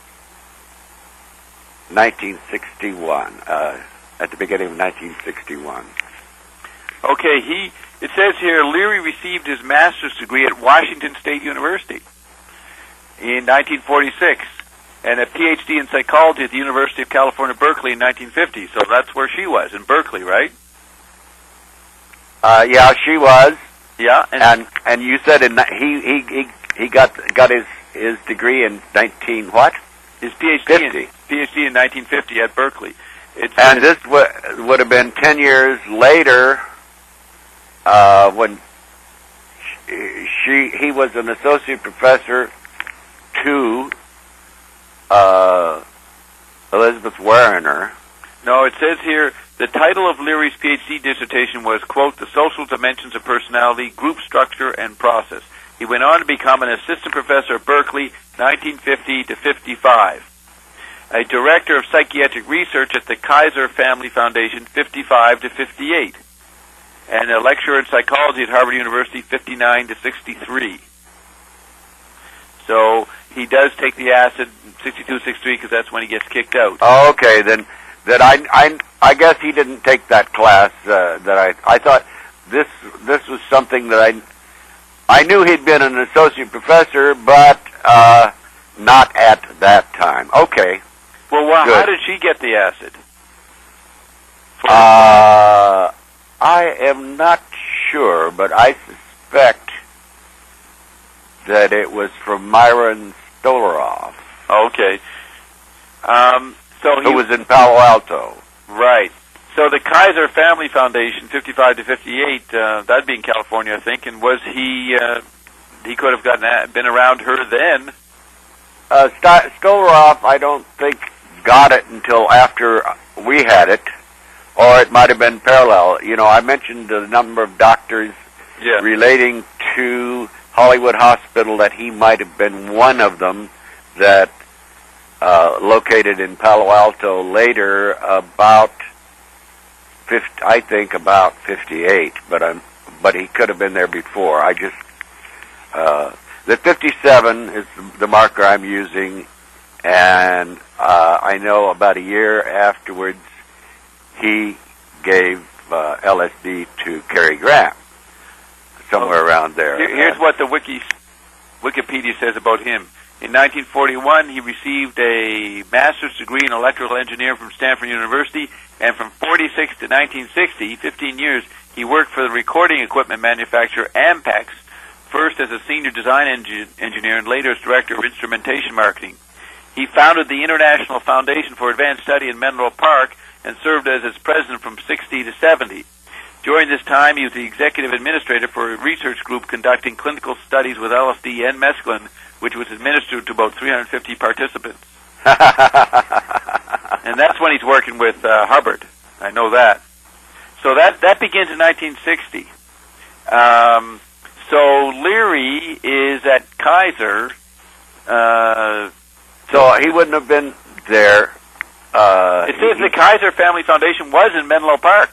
Speaker 2: nineteen sixty-one. Uh, at the beginning of nineteen sixty-one.
Speaker 1: Okay. He. It says here Leary received his master's degree at Washington State University in nineteen forty-six, and a P H D in psychology at the University of California, Berkeley in nineteen fifty. So that's where she was, in Berkeley, right?
Speaker 2: Uh, yeah, she was.
Speaker 1: Yeah, and
Speaker 2: and, and you said in he he he he got got his his degree in nineteen what?
Speaker 1: His P H D
Speaker 2: fifty.
Speaker 1: in P H D in nineteen fifty at Berkeley. It's,
Speaker 2: and this w- would have been ten years later, uh, when she, she he was an associate professor to uh, Elizabeth Werner.
Speaker 1: No, it says here the title of Leary's P H D dissertation was, quote, The Social Dimensions of Personality, Group Structure, and Process. He went on to become an assistant professor at Berkeley, nineteen fifty to fifty-five. A director of psychiatric research at the Kaiser Family Foundation, fifty-five to fifty-eight. And a lecturer in psychology at Harvard University, fifty-nine to sixty-three. So he does take the acid, sixty-two, sixty-three, because that's when he gets kicked out.
Speaker 2: Oh, okay, then that I, I, I guess he didn't take that class. Uh, that I, I thought this, this was something that I, I knew he'd been an associate professor, but uh, not at that time. Okay.
Speaker 1: Well, well
Speaker 2: Good.
Speaker 1: How did she get the acid?
Speaker 2: Uh, I am not sure, but I suspect that it was from Myron Stolaroff.
Speaker 1: Okay. Um, so he
Speaker 2: who was in Palo Alto.
Speaker 1: Right. So the Kaiser Family Foundation, fifty-five to fifty-eight, uh, that'd be in California, I think. And was he? Uh, he could have gotten a, been around her then.
Speaker 2: Uh, St- Stolaroff, I don't think got it until after we had it, or it might have been parallel. You know, I mentioned the number of doctors
Speaker 1: yeah.
Speaker 2: relating to Hollywood Hospital that he might have been one of them that uh, located in Palo Alto later about fifty, I think about fifty-eight, but I'm but he could have been there before. I just uh, the fifty-seven is the marker I'm using, and uh, I know about a year afterwards he gave uh, L S D to Cary Grant, somewhere
Speaker 1: okay.
Speaker 2: around there.
Speaker 1: Here, here's what the Wiki, Wikipedia says about him. In nineteen forty-one, he received a master's degree in electrical engineering from Stanford University, and from forty-six to nineteen sixty, fifteen years, he worked for the recording equipment manufacturer Ampex, first as a senior design engi- engineer and later as director of instrumentation marketing. He founded the International Foundation for Advanced Study in Menlo Park and served as its president from sixty to seventy. During this time, he was the executive administrator for a research group conducting clinical studies with L S D and mescaline, which was administered to about three hundred fifty participants. And that's when he's working with uh, Hubbard. I know that. So that that begins in nineteen sixty. Um, so Leary is at Kaiser. Uh,
Speaker 2: so he wouldn't have been there. Uh,
Speaker 1: it says
Speaker 2: he,
Speaker 1: the Kaiser Family Foundation was in Menlo Park.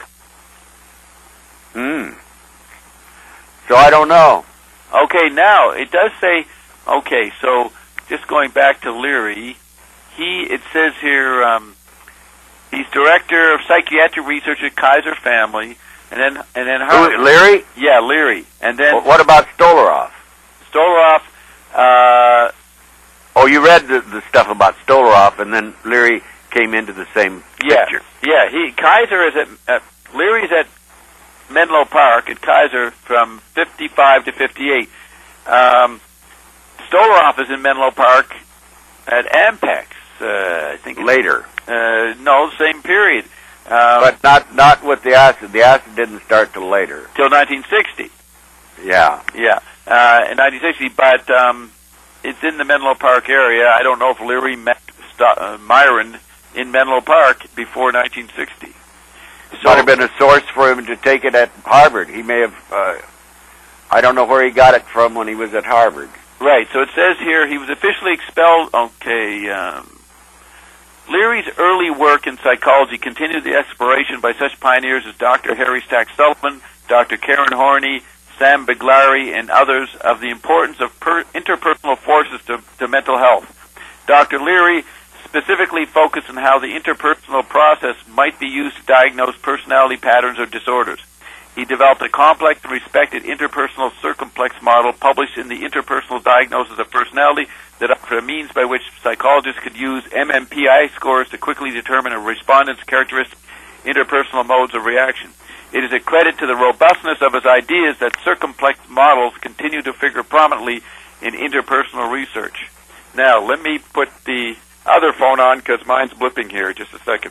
Speaker 2: Hmm. So I don't know.
Speaker 1: Okay, now it does say. Okay, so just going back to Leary, he it says here um, he's director of psychiatric research at Kaiser Family, and then and then
Speaker 2: Who, Leary?
Speaker 1: Yeah, Leary, and then
Speaker 2: well, what about Stolaroff?
Speaker 1: Stolaroff. Uh,
Speaker 2: oh, you read the, the stuff about Stolaroff, and then Leary came into the same
Speaker 1: yeah,
Speaker 2: picture.
Speaker 1: Yeah, he Kaiser is at uh, Leary's at Menlo Park at Kaiser from fifty-five to fifty-eight. Um, Stolaroff is in Menlo Park at Ampex. Uh, I think
Speaker 2: later.
Speaker 1: Uh, no, same period. Um,
Speaker 2: but not not with the acid. The acid didn't start till later.
Speaker 1: Till nineteen sixty.
Speaker 2: Yeah.
Speaker 1: Yeah. Uh, in nineteen sixty, but um, it's in the Menlo Park area. I don't know if Leary met St- uh, Myron in Menlo Park before nineteen sixty.
Speaker 2: So, might have been a source for him to take it at Harvard. He may have, uh, I don't know where he got it from when he was at Harvard.
Speaker 1: Right, so it says here he was officially expelled. Okay, um, Leary's early work in psychology continued the exploration by such pioneers as Doctor Harry Stack Sullivan, Doctor Karen Horney, Sam Biglari, and others of the importance of per- interpersonal forces to, to mental health. Doctor Leary specifically focused on how the interpersonal process might be used to diagnose personality patterns or disorders. He developed a complex and respected interpersonal circumplex model published in the Interpersonal Diagnosis of Personality that offered a means by which psychologists could use M M P I scores to quickly determine a respondent's characteristic interpersonal modes of reaction. It is a credit to the robustness of his ideas that circumplex models continue to figure prominently in interpersonal research. Now, let me put the other phone on because mine's blipping here. Just a second.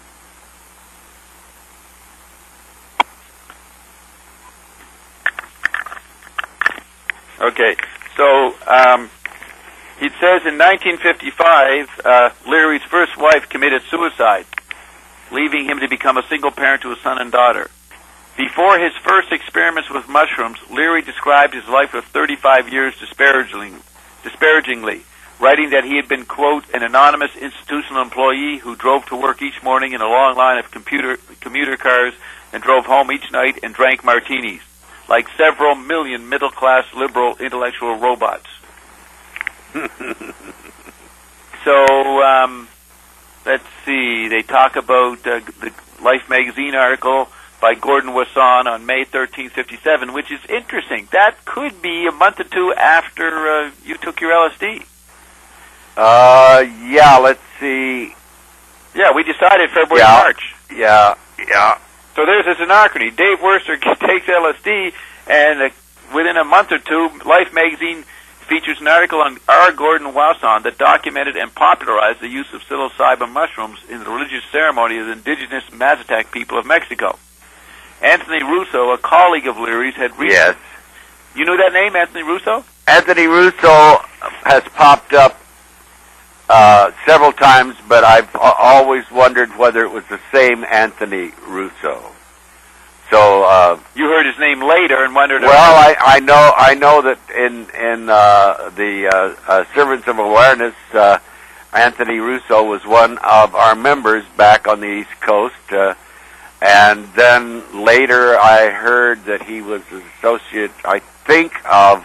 Speaker 1: Okay, so um, it says in nineteen fifty-five, uh, Leary's first wife committed suicide, leaving him to become a single parent to a son and daughter. Before his first experiments with mushrooms, Leary described his life of thirty-five years disparagingly, disparagingly, writing that he had been, quote, an anonymous institutional employee who drove to work each morning in a long line of computer, commuter cars and drove home each night and drank martinis, like several million middle-class liberal intellectual robots. So, um, let's see, they talk about uh, the Life magazine article by Gordon Wasson on May thirteenth, fifty-seven, which is interesting. That could be a month or two after uh, you took your L S D.
Speaker 2: Uh, yeah, let's see.
Speaker 1: Yeah, we decided February,
Speaker 2: yeah,
Speaker 1: March.
Speaker 2: Yeah, yeah.
Speaker 1: So there's a synarchy. Dave Worster takes L S D, and uh, within a month or two, Life magazine features an article on R. Gordon Wasson that documented and popularized the use of psilocybin mushrooms in the religious ceremony of the indigenous Mazatec people of Mexico. Anthony Russo, a colleague of Leary's, had recently...
Speaker 2: Yes.
Speaker 1: You knew that name, Anthony Russo?
Speaker 2: Anthony Russo has popped up uh, several times, but I've always wondered whether it was the same Anthony Russo. So uh,
Speaker 1: you heard his name later and wondered.
Speaker 2: Well, I, I know I know that in in uh, the uh, uh, Servants of Awareness, uh, Anthony Russo was one of our members back on the East Coast, uh, and then later I heard that he was an associate, I think, of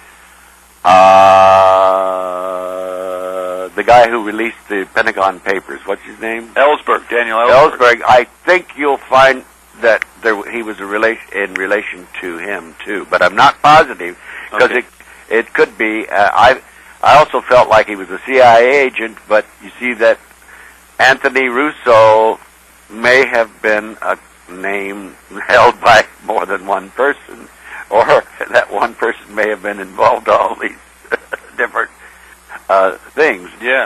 Speaker 2: uh, the guy who released the Pentagon Papers. What's his name?
Speaker 1: Ellsberg, Daniel Ellsberg.
Speaker 2: Ellsberg. I think you'll find that there, he was a relation, in relation to him too, but I'm not positive because okay. it it could be. Uh, I I also felt like he was a C I A agent, but you see that Anthony Russo may have been a name held by more than one person, or that one person may have been involved in all these different uh, things.
Speaker 1: Yeah,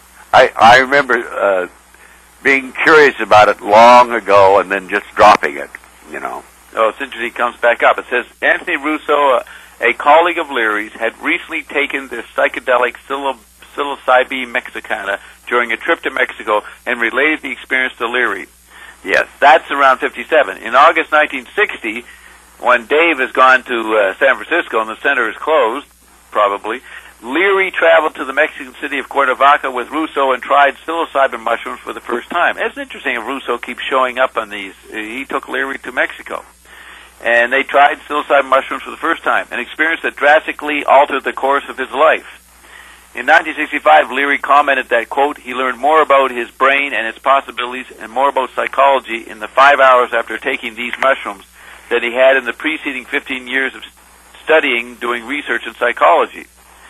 Speaker 2: I I remember. Uh, being curious about it long ago and then just dropping it, you know.
Speaker 1: Oh, it's interesting. It comes back up. It says, Anthony Russo, uh, a colleague of Leary's, had recently taken the psychedelic psilocybin mexicana during a trip to Mexico and related the experience to Leary.
Speaker 2: Yes.
Speaker 1: That's around fifty-seven. In August nineteen sixty, when Dave has gone to uh, San Francisco and the center is closed, probably, Leary traveled to the Mexican city of Cuernavaca with Russo and tried psilocybin mushrooms for the first time. It's interesting if Russo keeps showing up on these. He took Leary to Mexico. And they tried psilocybin mushrooms for the first time, an experience that drastically altered the course of his life. In nineteen sixty-five, Leary commented that, quote, he learned more about his brain and its possibilities and more about psychology in the five hours after taking these mushrooms than he had in the preceding fifteen years of studying, doing research in psychology.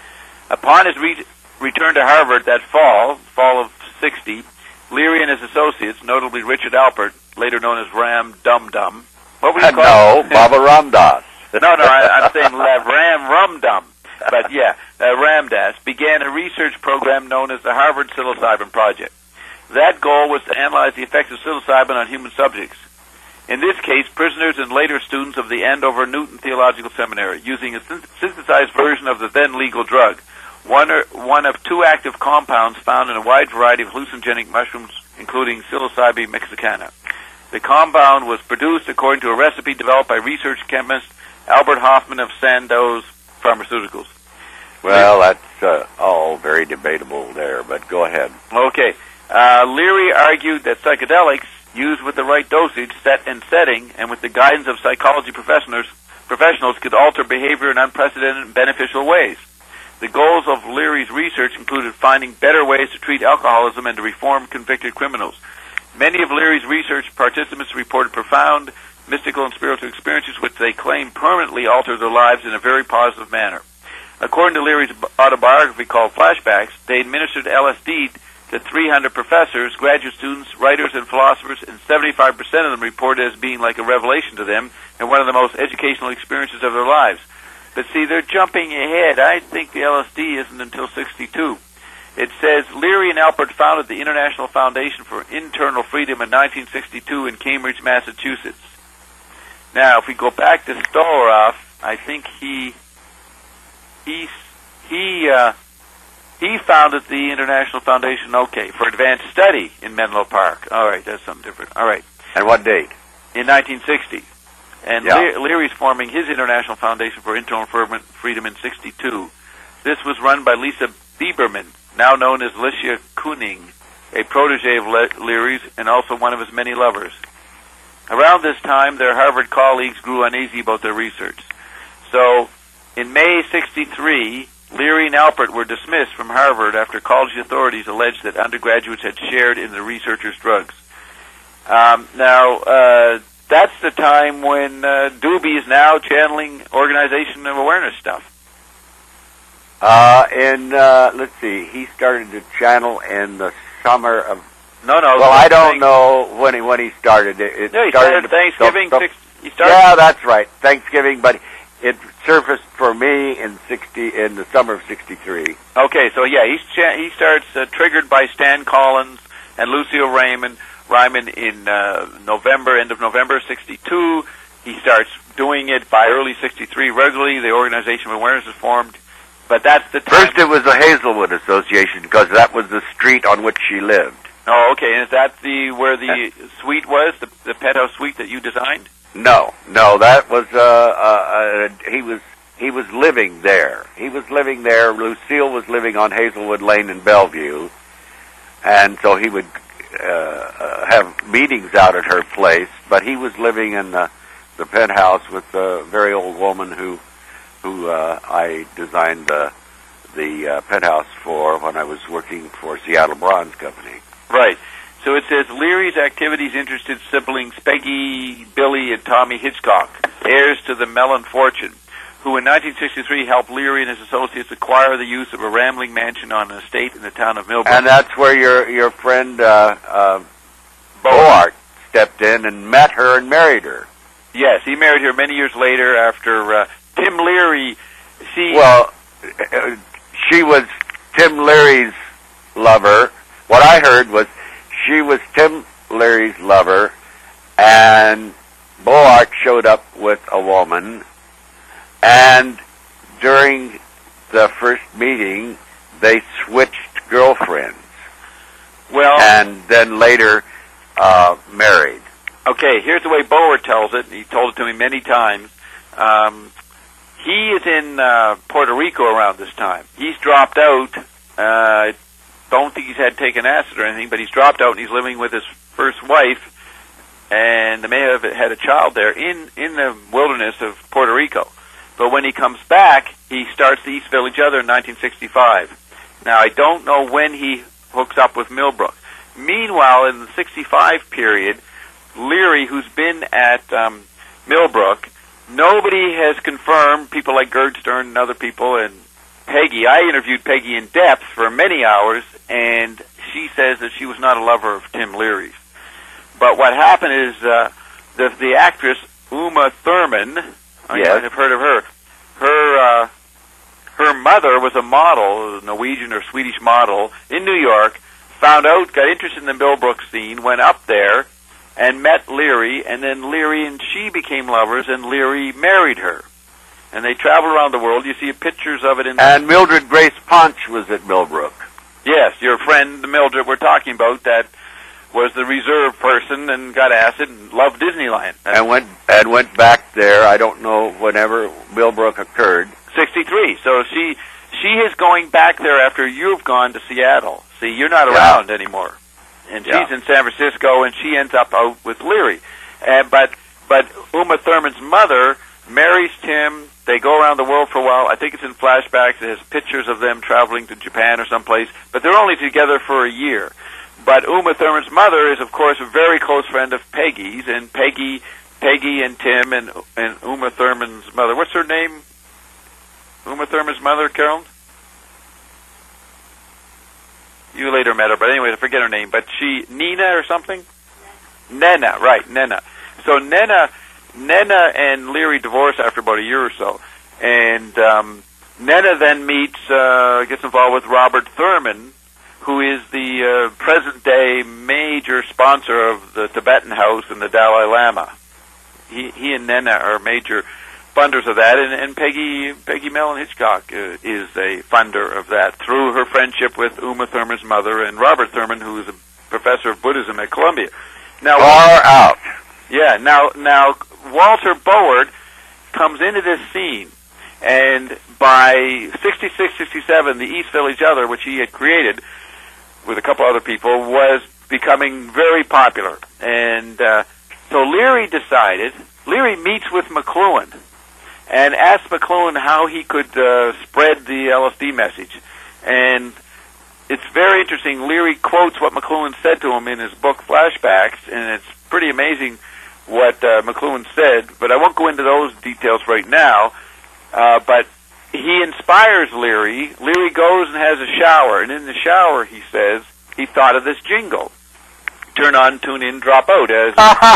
Speaker 1: Upon his re- return to Harvard that fall, fall of sixty, Leary and his associates, notably Richard Alpert, later known as Ram Dum Dum. What were you
Speaker 2: calling? No, Baba Ramdas.
Speaker 1: no, no, I, I'm saying Ram Rum Dum. But yeah, uh, Ramdas began a research program known as the Harvard Psilocybin Project. That goal was to analyze the effects of psilocybin on human subjects. In this case, prisoners and later students of the Andover Newton Theological Seminary, using a synthesized version of the then legal drug. One, or, one of two active compounds found in a wide variety of hallucinogenic mushrooms, including psilocybin mexicana. The compound was produced according to a recipe developed by research chemist Albert Hoffman of Sandoz Pharmaceuticals.
Speaker 2: Well, that's uh, all very debatable there, but go ahead.
Speaker 1: Okay. Uh, Leary argued that psychedelics, used with the right dosage, set and setting, and with the guidance of psychology professionals, professionals could alter behavior in unprecedented and beneficial ways. The goals of Leary's research included finding better ways to treat alcoholism and to reform convicted criminals. Many of Leary's research participants reported profound mystical and spiritual experiences which they claim permanently altered their lives in a very positive manner. According to Leary's autobiography called Flashbacks, they administered L S D to three hundred professors, graduate students, writers, and philosophers, and seventy-five percent of them reported as being like a revelation to them and one of the most educational experiences of their lives. But see, they're jumping ahead. I think the L S D isn't until sixty-two. It says, Leary and Alpert founded the International Foundation for Internal Freedom in nineteen sixty-two in Cambridge, Massachusetts. Now, if we go back to Stolaroff, I think he he he uh, he founded the International Foundation, okay, for Advanced Study in Menlo Park. All right, that's something different. All right.
Speaker 2: And what date?
Speaker 1: In nineteen sixty. And
Speaker 2: yeah.
Speaker 1: Le- Leary's forming his International Foundation for Internal Freedom in sixty-two. This was run by Lisa Bieberman, now known as Licia Kuning, a protege of Le- Leary's and also one of his many lovers. Around this time, their Harvard colleagues grew uneasy about their research. So, in May sixty-three, Leary and Alpert were dismissed from Harvard after college authorities alleged that undergraduates had shared in the researchers' drugs. Um, now, uh, that's the time when uh, Doobie is now channeling organization of awareness stuff.
Speaker 2: Uh, in, uh, let's see, he started to channel in the summer of...
Speaker 1: No, no.
Speaker 2: Well, I don't know when he when he started. It, it
Speaker 1: no, he
Speaker 2: started,
Speaker 1: started Thanksgiving.
Speaker 2: So, so,
Speaker 1: six, he started,
Speaker 2: yeah, that's right, Thanksgiving, but it surfaced for me in sixty in the summer of sixty-three.
Speaker 1: Okay, so yeah, he's cha- he starts uh, triggered by Stan Collins and Lucille Raymond, Ryman in uh, November, end of November sixty-two. He starts doing it by early sixty-three regularly. The Organization of Awareness is formed, but that's the time.
Speaker 2: First, it was the Hazelwood Association because that was the street on which she lived.
Speaker 1: Oh, okay. And is that the where the suite was, the, the penthouse suite that you designed?
Speaker 2: No, no, that was uh, uh, uh, he was he was living there. He was living there. Lucille was living on Hazelwood Lane in Bellevue, and so he would uh, uh, have meetings out at her place. But he was living in the, the penthouse with a very old woman who who uh, I designed the the uh, penthouse for when I was working for Seattle Bronze Company.
Speaker 1: Right. So it says, Leary's activities interested siblings Peggy, Billy, and Tommy Hitchcock, heirs to the Mellon fortune, who in nineteen sixty-three helped Leary and his associates acquire the use of a rambling mansion on an estate in the town of Millbrook.
Speaker 2: And that's where your your friend uh, uh, Boart stepped in and met her and married her.
Speaker 1: Yes, he married her many years later after uh, Tim Leary. See,
Speaker 2: well, uh, she was Tim Leary's lover. What I heard was she was Tim Leary's lover, and Boart showed up with a woman, and during the first meeting, they switched girlfriends.
Speaker 1: Well,
Speaker 2: and then later uh, married.
Speaker 1: Okay, here's the way Boart tells it. He told it to me many times. Um, he is in uh, Puerto Rico around this time. He's dropped out. Uh, don't think he's had taken acid or anything, but he's dropped out and he's living with his first wife, and they may have had a child there in, in the wilderness of Puerto Rico. But when he comes back, he starts the East Village Other in nineteen sixty-five. Now, I don't know when he hooks up with Millbrook. Meanwhile, in the sixty-five period, Leary, who's been at um, Millbrook, nobody has confirmed, people like Gerd Stern and other people, and Peggy, I interviewed Peggy in depth for many hours, and she says that she was not a lover of Tim Leary's. But what happened is uh, the, the actress Uma Thurman,
Speaker 2: yes.
Speaker 1: you might have heard of her, her, uh, her mother was a model, a Norwegian or Swedish model, in New York, found out, got interested in the Millbrook scene, went up there, and met Leary, and then Leary and she became lovers, and Leary married her. And they traveled around the world. You see pictures of it in...
Speaker 2: And Mildred Grace Ponch was at Millbrook.
Speaker 1: Yes, your friend Mildred we're talking about, that was the reserve person and got acid and loved Disneyland.
Speaker 2: And went and went back there. I don't know whenever Millbrook occurred.
Speaker 1: sixty-three. So she she is going back there after you've gone to Seattle. See, you're not
Speaker 2: Yeah.
Speaker 1: around anymore, and
Speaker 2: Yeah.
Speaker 1: she's in San Francisco, and she ends up out with Leary. And but but Uma Thurman's mother marries Tim. They go around the world for a while. I think it's in flashbacks. It has pictures of them traveling to Japan or someplace, but they're only together for a year. But Uma Thurman's mother is, of course, a very close friend of Peggy's, and Peggy, Peggy and Tim and and Uma Thurman's mother. What's her name? Uma Thurman's mother, Carolyn? You later met her, but anyway, I forget her name. But she, Nina or something? Nena, right, Nena. So Nena, Nena and Leary divorce after about a year or so, and um, Nena then meets, uh, gets involved with Robert Thurman, who is the uh, present-day major sponsor of the Tibetan House and the Dalai Lama. He, he and Nena are major funders of that, and, and Peggy Peggy Mellon Hitchcock uh, is a funder of that through her friendship with Uma Thurman's mother and Robert Thurman, who is a professor of Buddhism at Columbia. Now,
Speaker 2: Far out.
Speaker 1: yeah. Now, now Walter Board comes into this scene, and by sixty-six, sixty-seven, the East Village Other, which he had created with a couple other people, was becoming very popular. And uh, so Leary decided, Leary meets with McLuhan and asks McLuhan how he could uh, spread the L S D message. And it's very interesting. Leary quotes what McLuhan said to him in his book Flashbacks, and it's pretty amazing what uh, McLuhan said, but I won't go into those details right now. Uh, but he inspires Leary. Leary goes and has a shower, and in the shower, he says, he thought of this jingle. Turn on, tune in, drop out, as,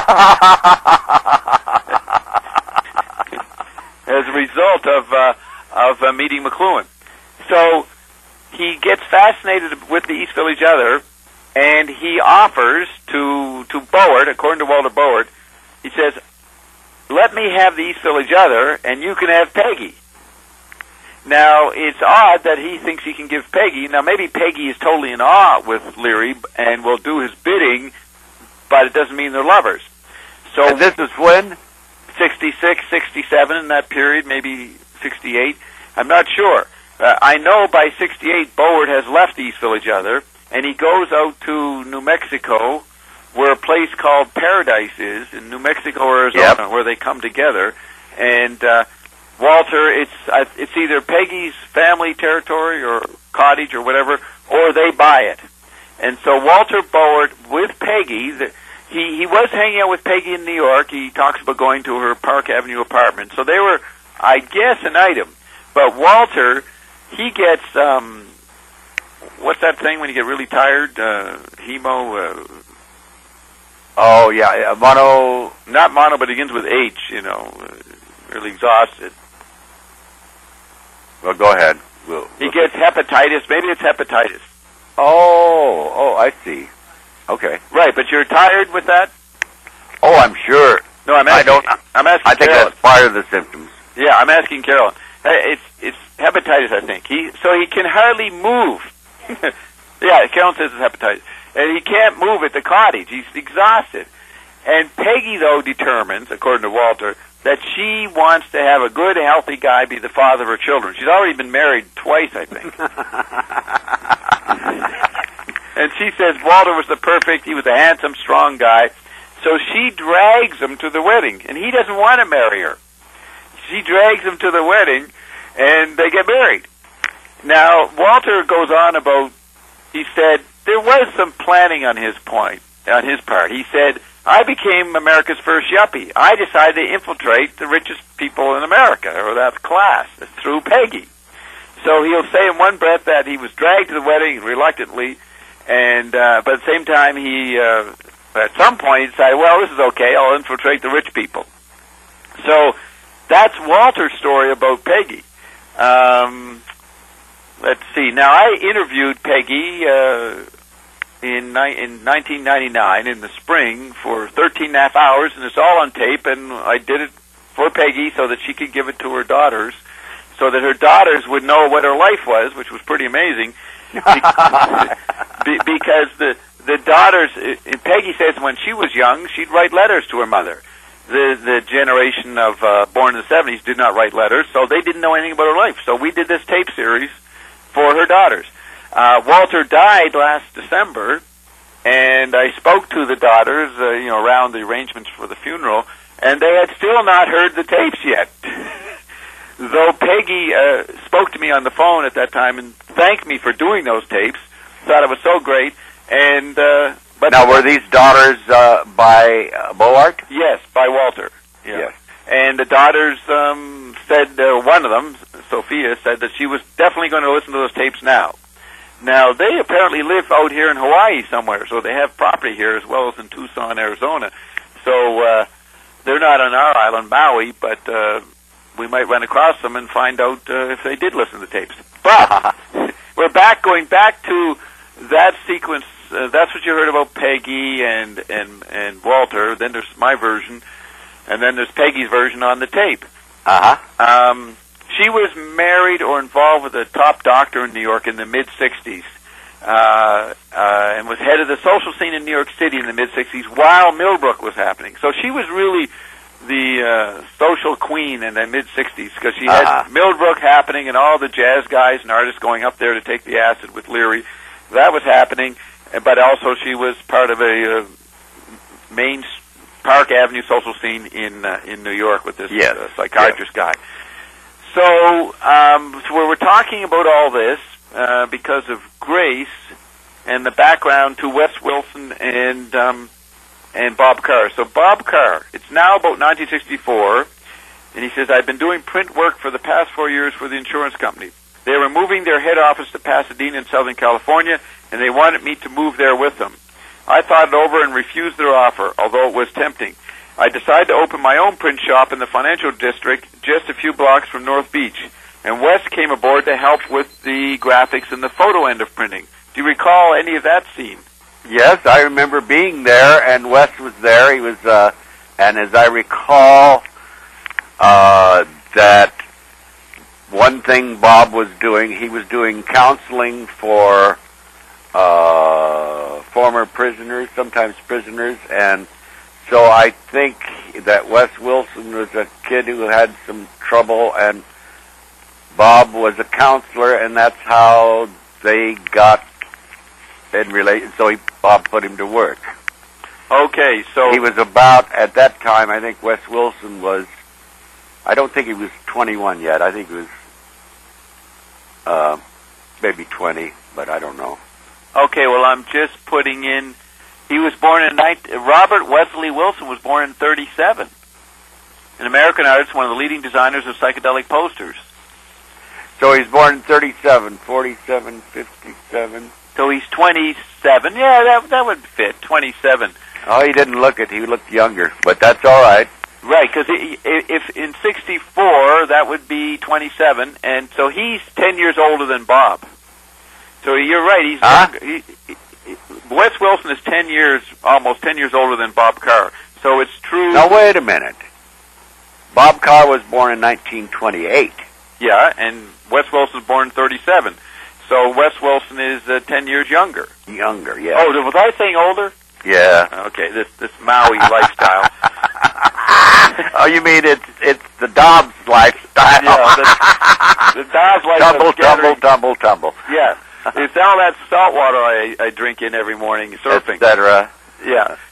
Speaker 1: as a result of, uh, of uh, meeting McLuhan. So he gets fascinated with the East Village Other, and he offers to, to Board, according to Walter Board, he says, let me have the East Village Other, and you can have Peggy. Now, it's odd that he thinks he can give Peggy. Now, maybe Peggy is totally in awe with Leary and will do his bidding, but it doesn't mean they're lovers. So
Speaker 2: And this is when?
Speaker 1: sixty-six, sixty-seven, in that period, maybe sixty-eight. I'm not sure. Uh, I know by sixty-eight, Board has left East Village Other, and he goes out to New Mexico, where a place called Paradise is, in New Mexico or Arizona,
Speaker 2: Yep.
Speaker 1: where they come together. And uh, Walter, it's uh, it's either Peggy's family territory or cottage or whatever, or they buy it. And so Walter Board, with Peggy, the, he, he was hanging out with Peggy in New York. He talks about going to her Park Avenue apartment. So they were, I guess, an item. But Walter, he gets, um, what's that thing when you get really tired? Uh, hemo... Uh,
Speaker 2: Oh, yeah, yeah, mono...
Speaker 1: Not mono, but it begins with H, you know, uh, really exhausted.
Speaker 2: Well, go ahead. We'll,
Speaker 1: He
Speaker 2: we'll
Speaker 1: gets hepatitis. Maybe it's hepatitis.
Speaker 2: Oh, oh, I see. Okay.
Speaker 1: Right, but you're tired with that?
Speaker 2: Oh, I'm sure.
Speaker 1: No, I'm
Speaker 2: I
Speaker 1: asking.
Speaker 2: don't...
Speaker 1: I'm asking
Speaker 2: I think
Speaker 1: Carolyn.
Speaker 2: that's part of the symptoms.
Speaker 1: Yeah, I'm asking Carolyn. Hey, It's it's hepatitis, I think. He so he can hardly move. Yeah, Carolyn says it's hepatitis. And he can't move at the cottage. He's exhausted. And Peggy, though, determines, according to Walter, that she wants to have a good, healthy guy be the father of her children. She's already been married twice, I think. And she says Walter was the perfect, he was a handsome, strong guy. So she drags him to the wedding, and he doesn't want to marry her. She drags him to the wedding, and they get married. Now, Walter goes on about, he said, there was some planning on his point, on his part. He said, I became America's first yuppie. I decided to infiltrate the richest people in America, or that class, through Peggy. So he'll say in one breath that he was dragged to the wedding reluctantly, and uh, but at the same time he, uh, at some point, he decided, well, this is okay, I'll infiltrate the rich people. So that's Walter's story about Peggy. Um, let's see. Now, I interviewed Peggy uh, in, ni- in nineteen ninety-nine, in the spring, for thirteen and a half hours, and it's all on tape, and I did it for Peggy so that she could give it to her daughters, so that her daughters would know what her life was, which was pretty amazing, Be- because the the daughters, uh, Peggy says when she was young, she'd write letters to her mother. The the generation of uh, born in the seventies did not write letters, so they didn't know anything about her life. So we did this tape series for her daughters. Uh, Walter died last December, and I spoke to the daughters, uh, you know, around the arrangements for the funeral, and they had still not heard the tapes yet. Though Peggy uh, spoke to me on the phone at that time and thanked me for doing those tapes, thought it was so great, and... Uh, But
Speaker 2: now, were these daughters uh, by uh, Boart?
Speaker 1: Yes, by Walter. Yeah.
Speaker 2: Yes.
Speaker 1: And the daughters um, said, uh, one of them, Sophia, said that she was definitely going to listen to those tapes now. Now, they apparently live out here in Hawaii somewhere, so they have property here as well as in Tucson, Arizona. So uh, they're not on our island, Maui, but uh, we might run across them and find out uh, if they did listen to the tapes. But we're back, going back to that sequence. Uh, that's what you heard about Peggy and, and and Walter. Then there's my version, and then there's Peggy's version on the tape.
Speaker 2: Uh-huh.
Speaker 1: Um, she was married or involved with a top doctor in New York in the mid-sixties, uh, uh, and was head of the social scene in New York City in the mid-sixties while Millbrook was happening. So she was really the uh, social queen in the mid-sixties, because she had
Speaker 2: uh-huh.
Speaker 1: Millbrook happening and all the jazz guys and artists going up there to take the acid with Leary. That was happening. But also she was part of a uh, main Park Avenue social scene in uh, in New York with this
Speaker 2: yes.
Speaker 1: uh, psychiatrist
Speaker 2: yes.
Speaker 1: guy. So, um, so we're talking about all this uh, because of Grace and the background to Wes Wilson and um, and Bob Carr. So Bob Carr, it's now about nineteen sixty-four, and he says, I've been doing print work for the past four years for the insurance company. They were moving their head office to Pasadena in Southern California, and they wanted me to move there with them. I thought it over and refused their offer, although it was tempting. I decided to open my own print shop in the financial district just a few blocks from North Beach, and Wes came aboard to help with the graphics and the photo end of printing. Do you recall any of that scene?
Speaker 2: Yes, I remember being there, and Wes was there. He was, uh, and as I recall, uh, that one thing Bob was doing, he was doing counseling for uh, former prisoners, sometimes prisoners, and so I think that Wes Wilson was a kid who had some trouble, and Bob was a counselor, and that's how they got in relation. So he, Bob put him to work.
Speaker 1: Okay, so
Speaker 2: he was about, at that time, I think Wes Wilson was, I don't think he was twenty-one yet. I think he was uh, maybe twenty, but I don't know.
Speaker 1: Okay, well, I'm just putting in, he was born in, Robert Wesley Wilson was born in thirty-seven. An American artist, one of the leading designers of psychedelic posters.
Speaker 2: So he's born in thirty-seven, forty-seven, fifty-seven.
Speaker 1: So he's twenty-seven. Yeah, that that would fit, twenty-seven.
Speaker 2: Oh, he didn't look it. He looked younger, but that's all right.
Speaker 1: Right, because if in sixty-four, that would be twenty-seven, and so he's ten years older than Bob. So you're right. He's
Speaker 2: huh?
Speaker 1: he, he, Wes Wilson is ten years, almost ten years older than Bob Carr. So it's true.
Speaker 2: Now wait a minute. Bob Carr was born in nineteen twenty-eight.
Speaker 1: Yeah, and Wes Wilson was born in thirty-seven. So Wes Wilson is uh, ten years younger.
Speaker 2: Younger, yeah.
Speaker 1: Oh, was I saying older?
Speaker 2: Yeah.
Speaker 1: Okay, this this Maui lifestyle.
Speaker 2: Oh, you mean it's it's the Dobbs lifestyle?
Speaker 1: Yeah, the, the Dobbs lifestyle.
Speaker 2: Tumble, tumble, tumble, tumble.
Speaker 1: Yeah, it's all that salt water I, I drink in every morning surfing,
Speaker 2: et cetera.
Speaker 1: Yeah.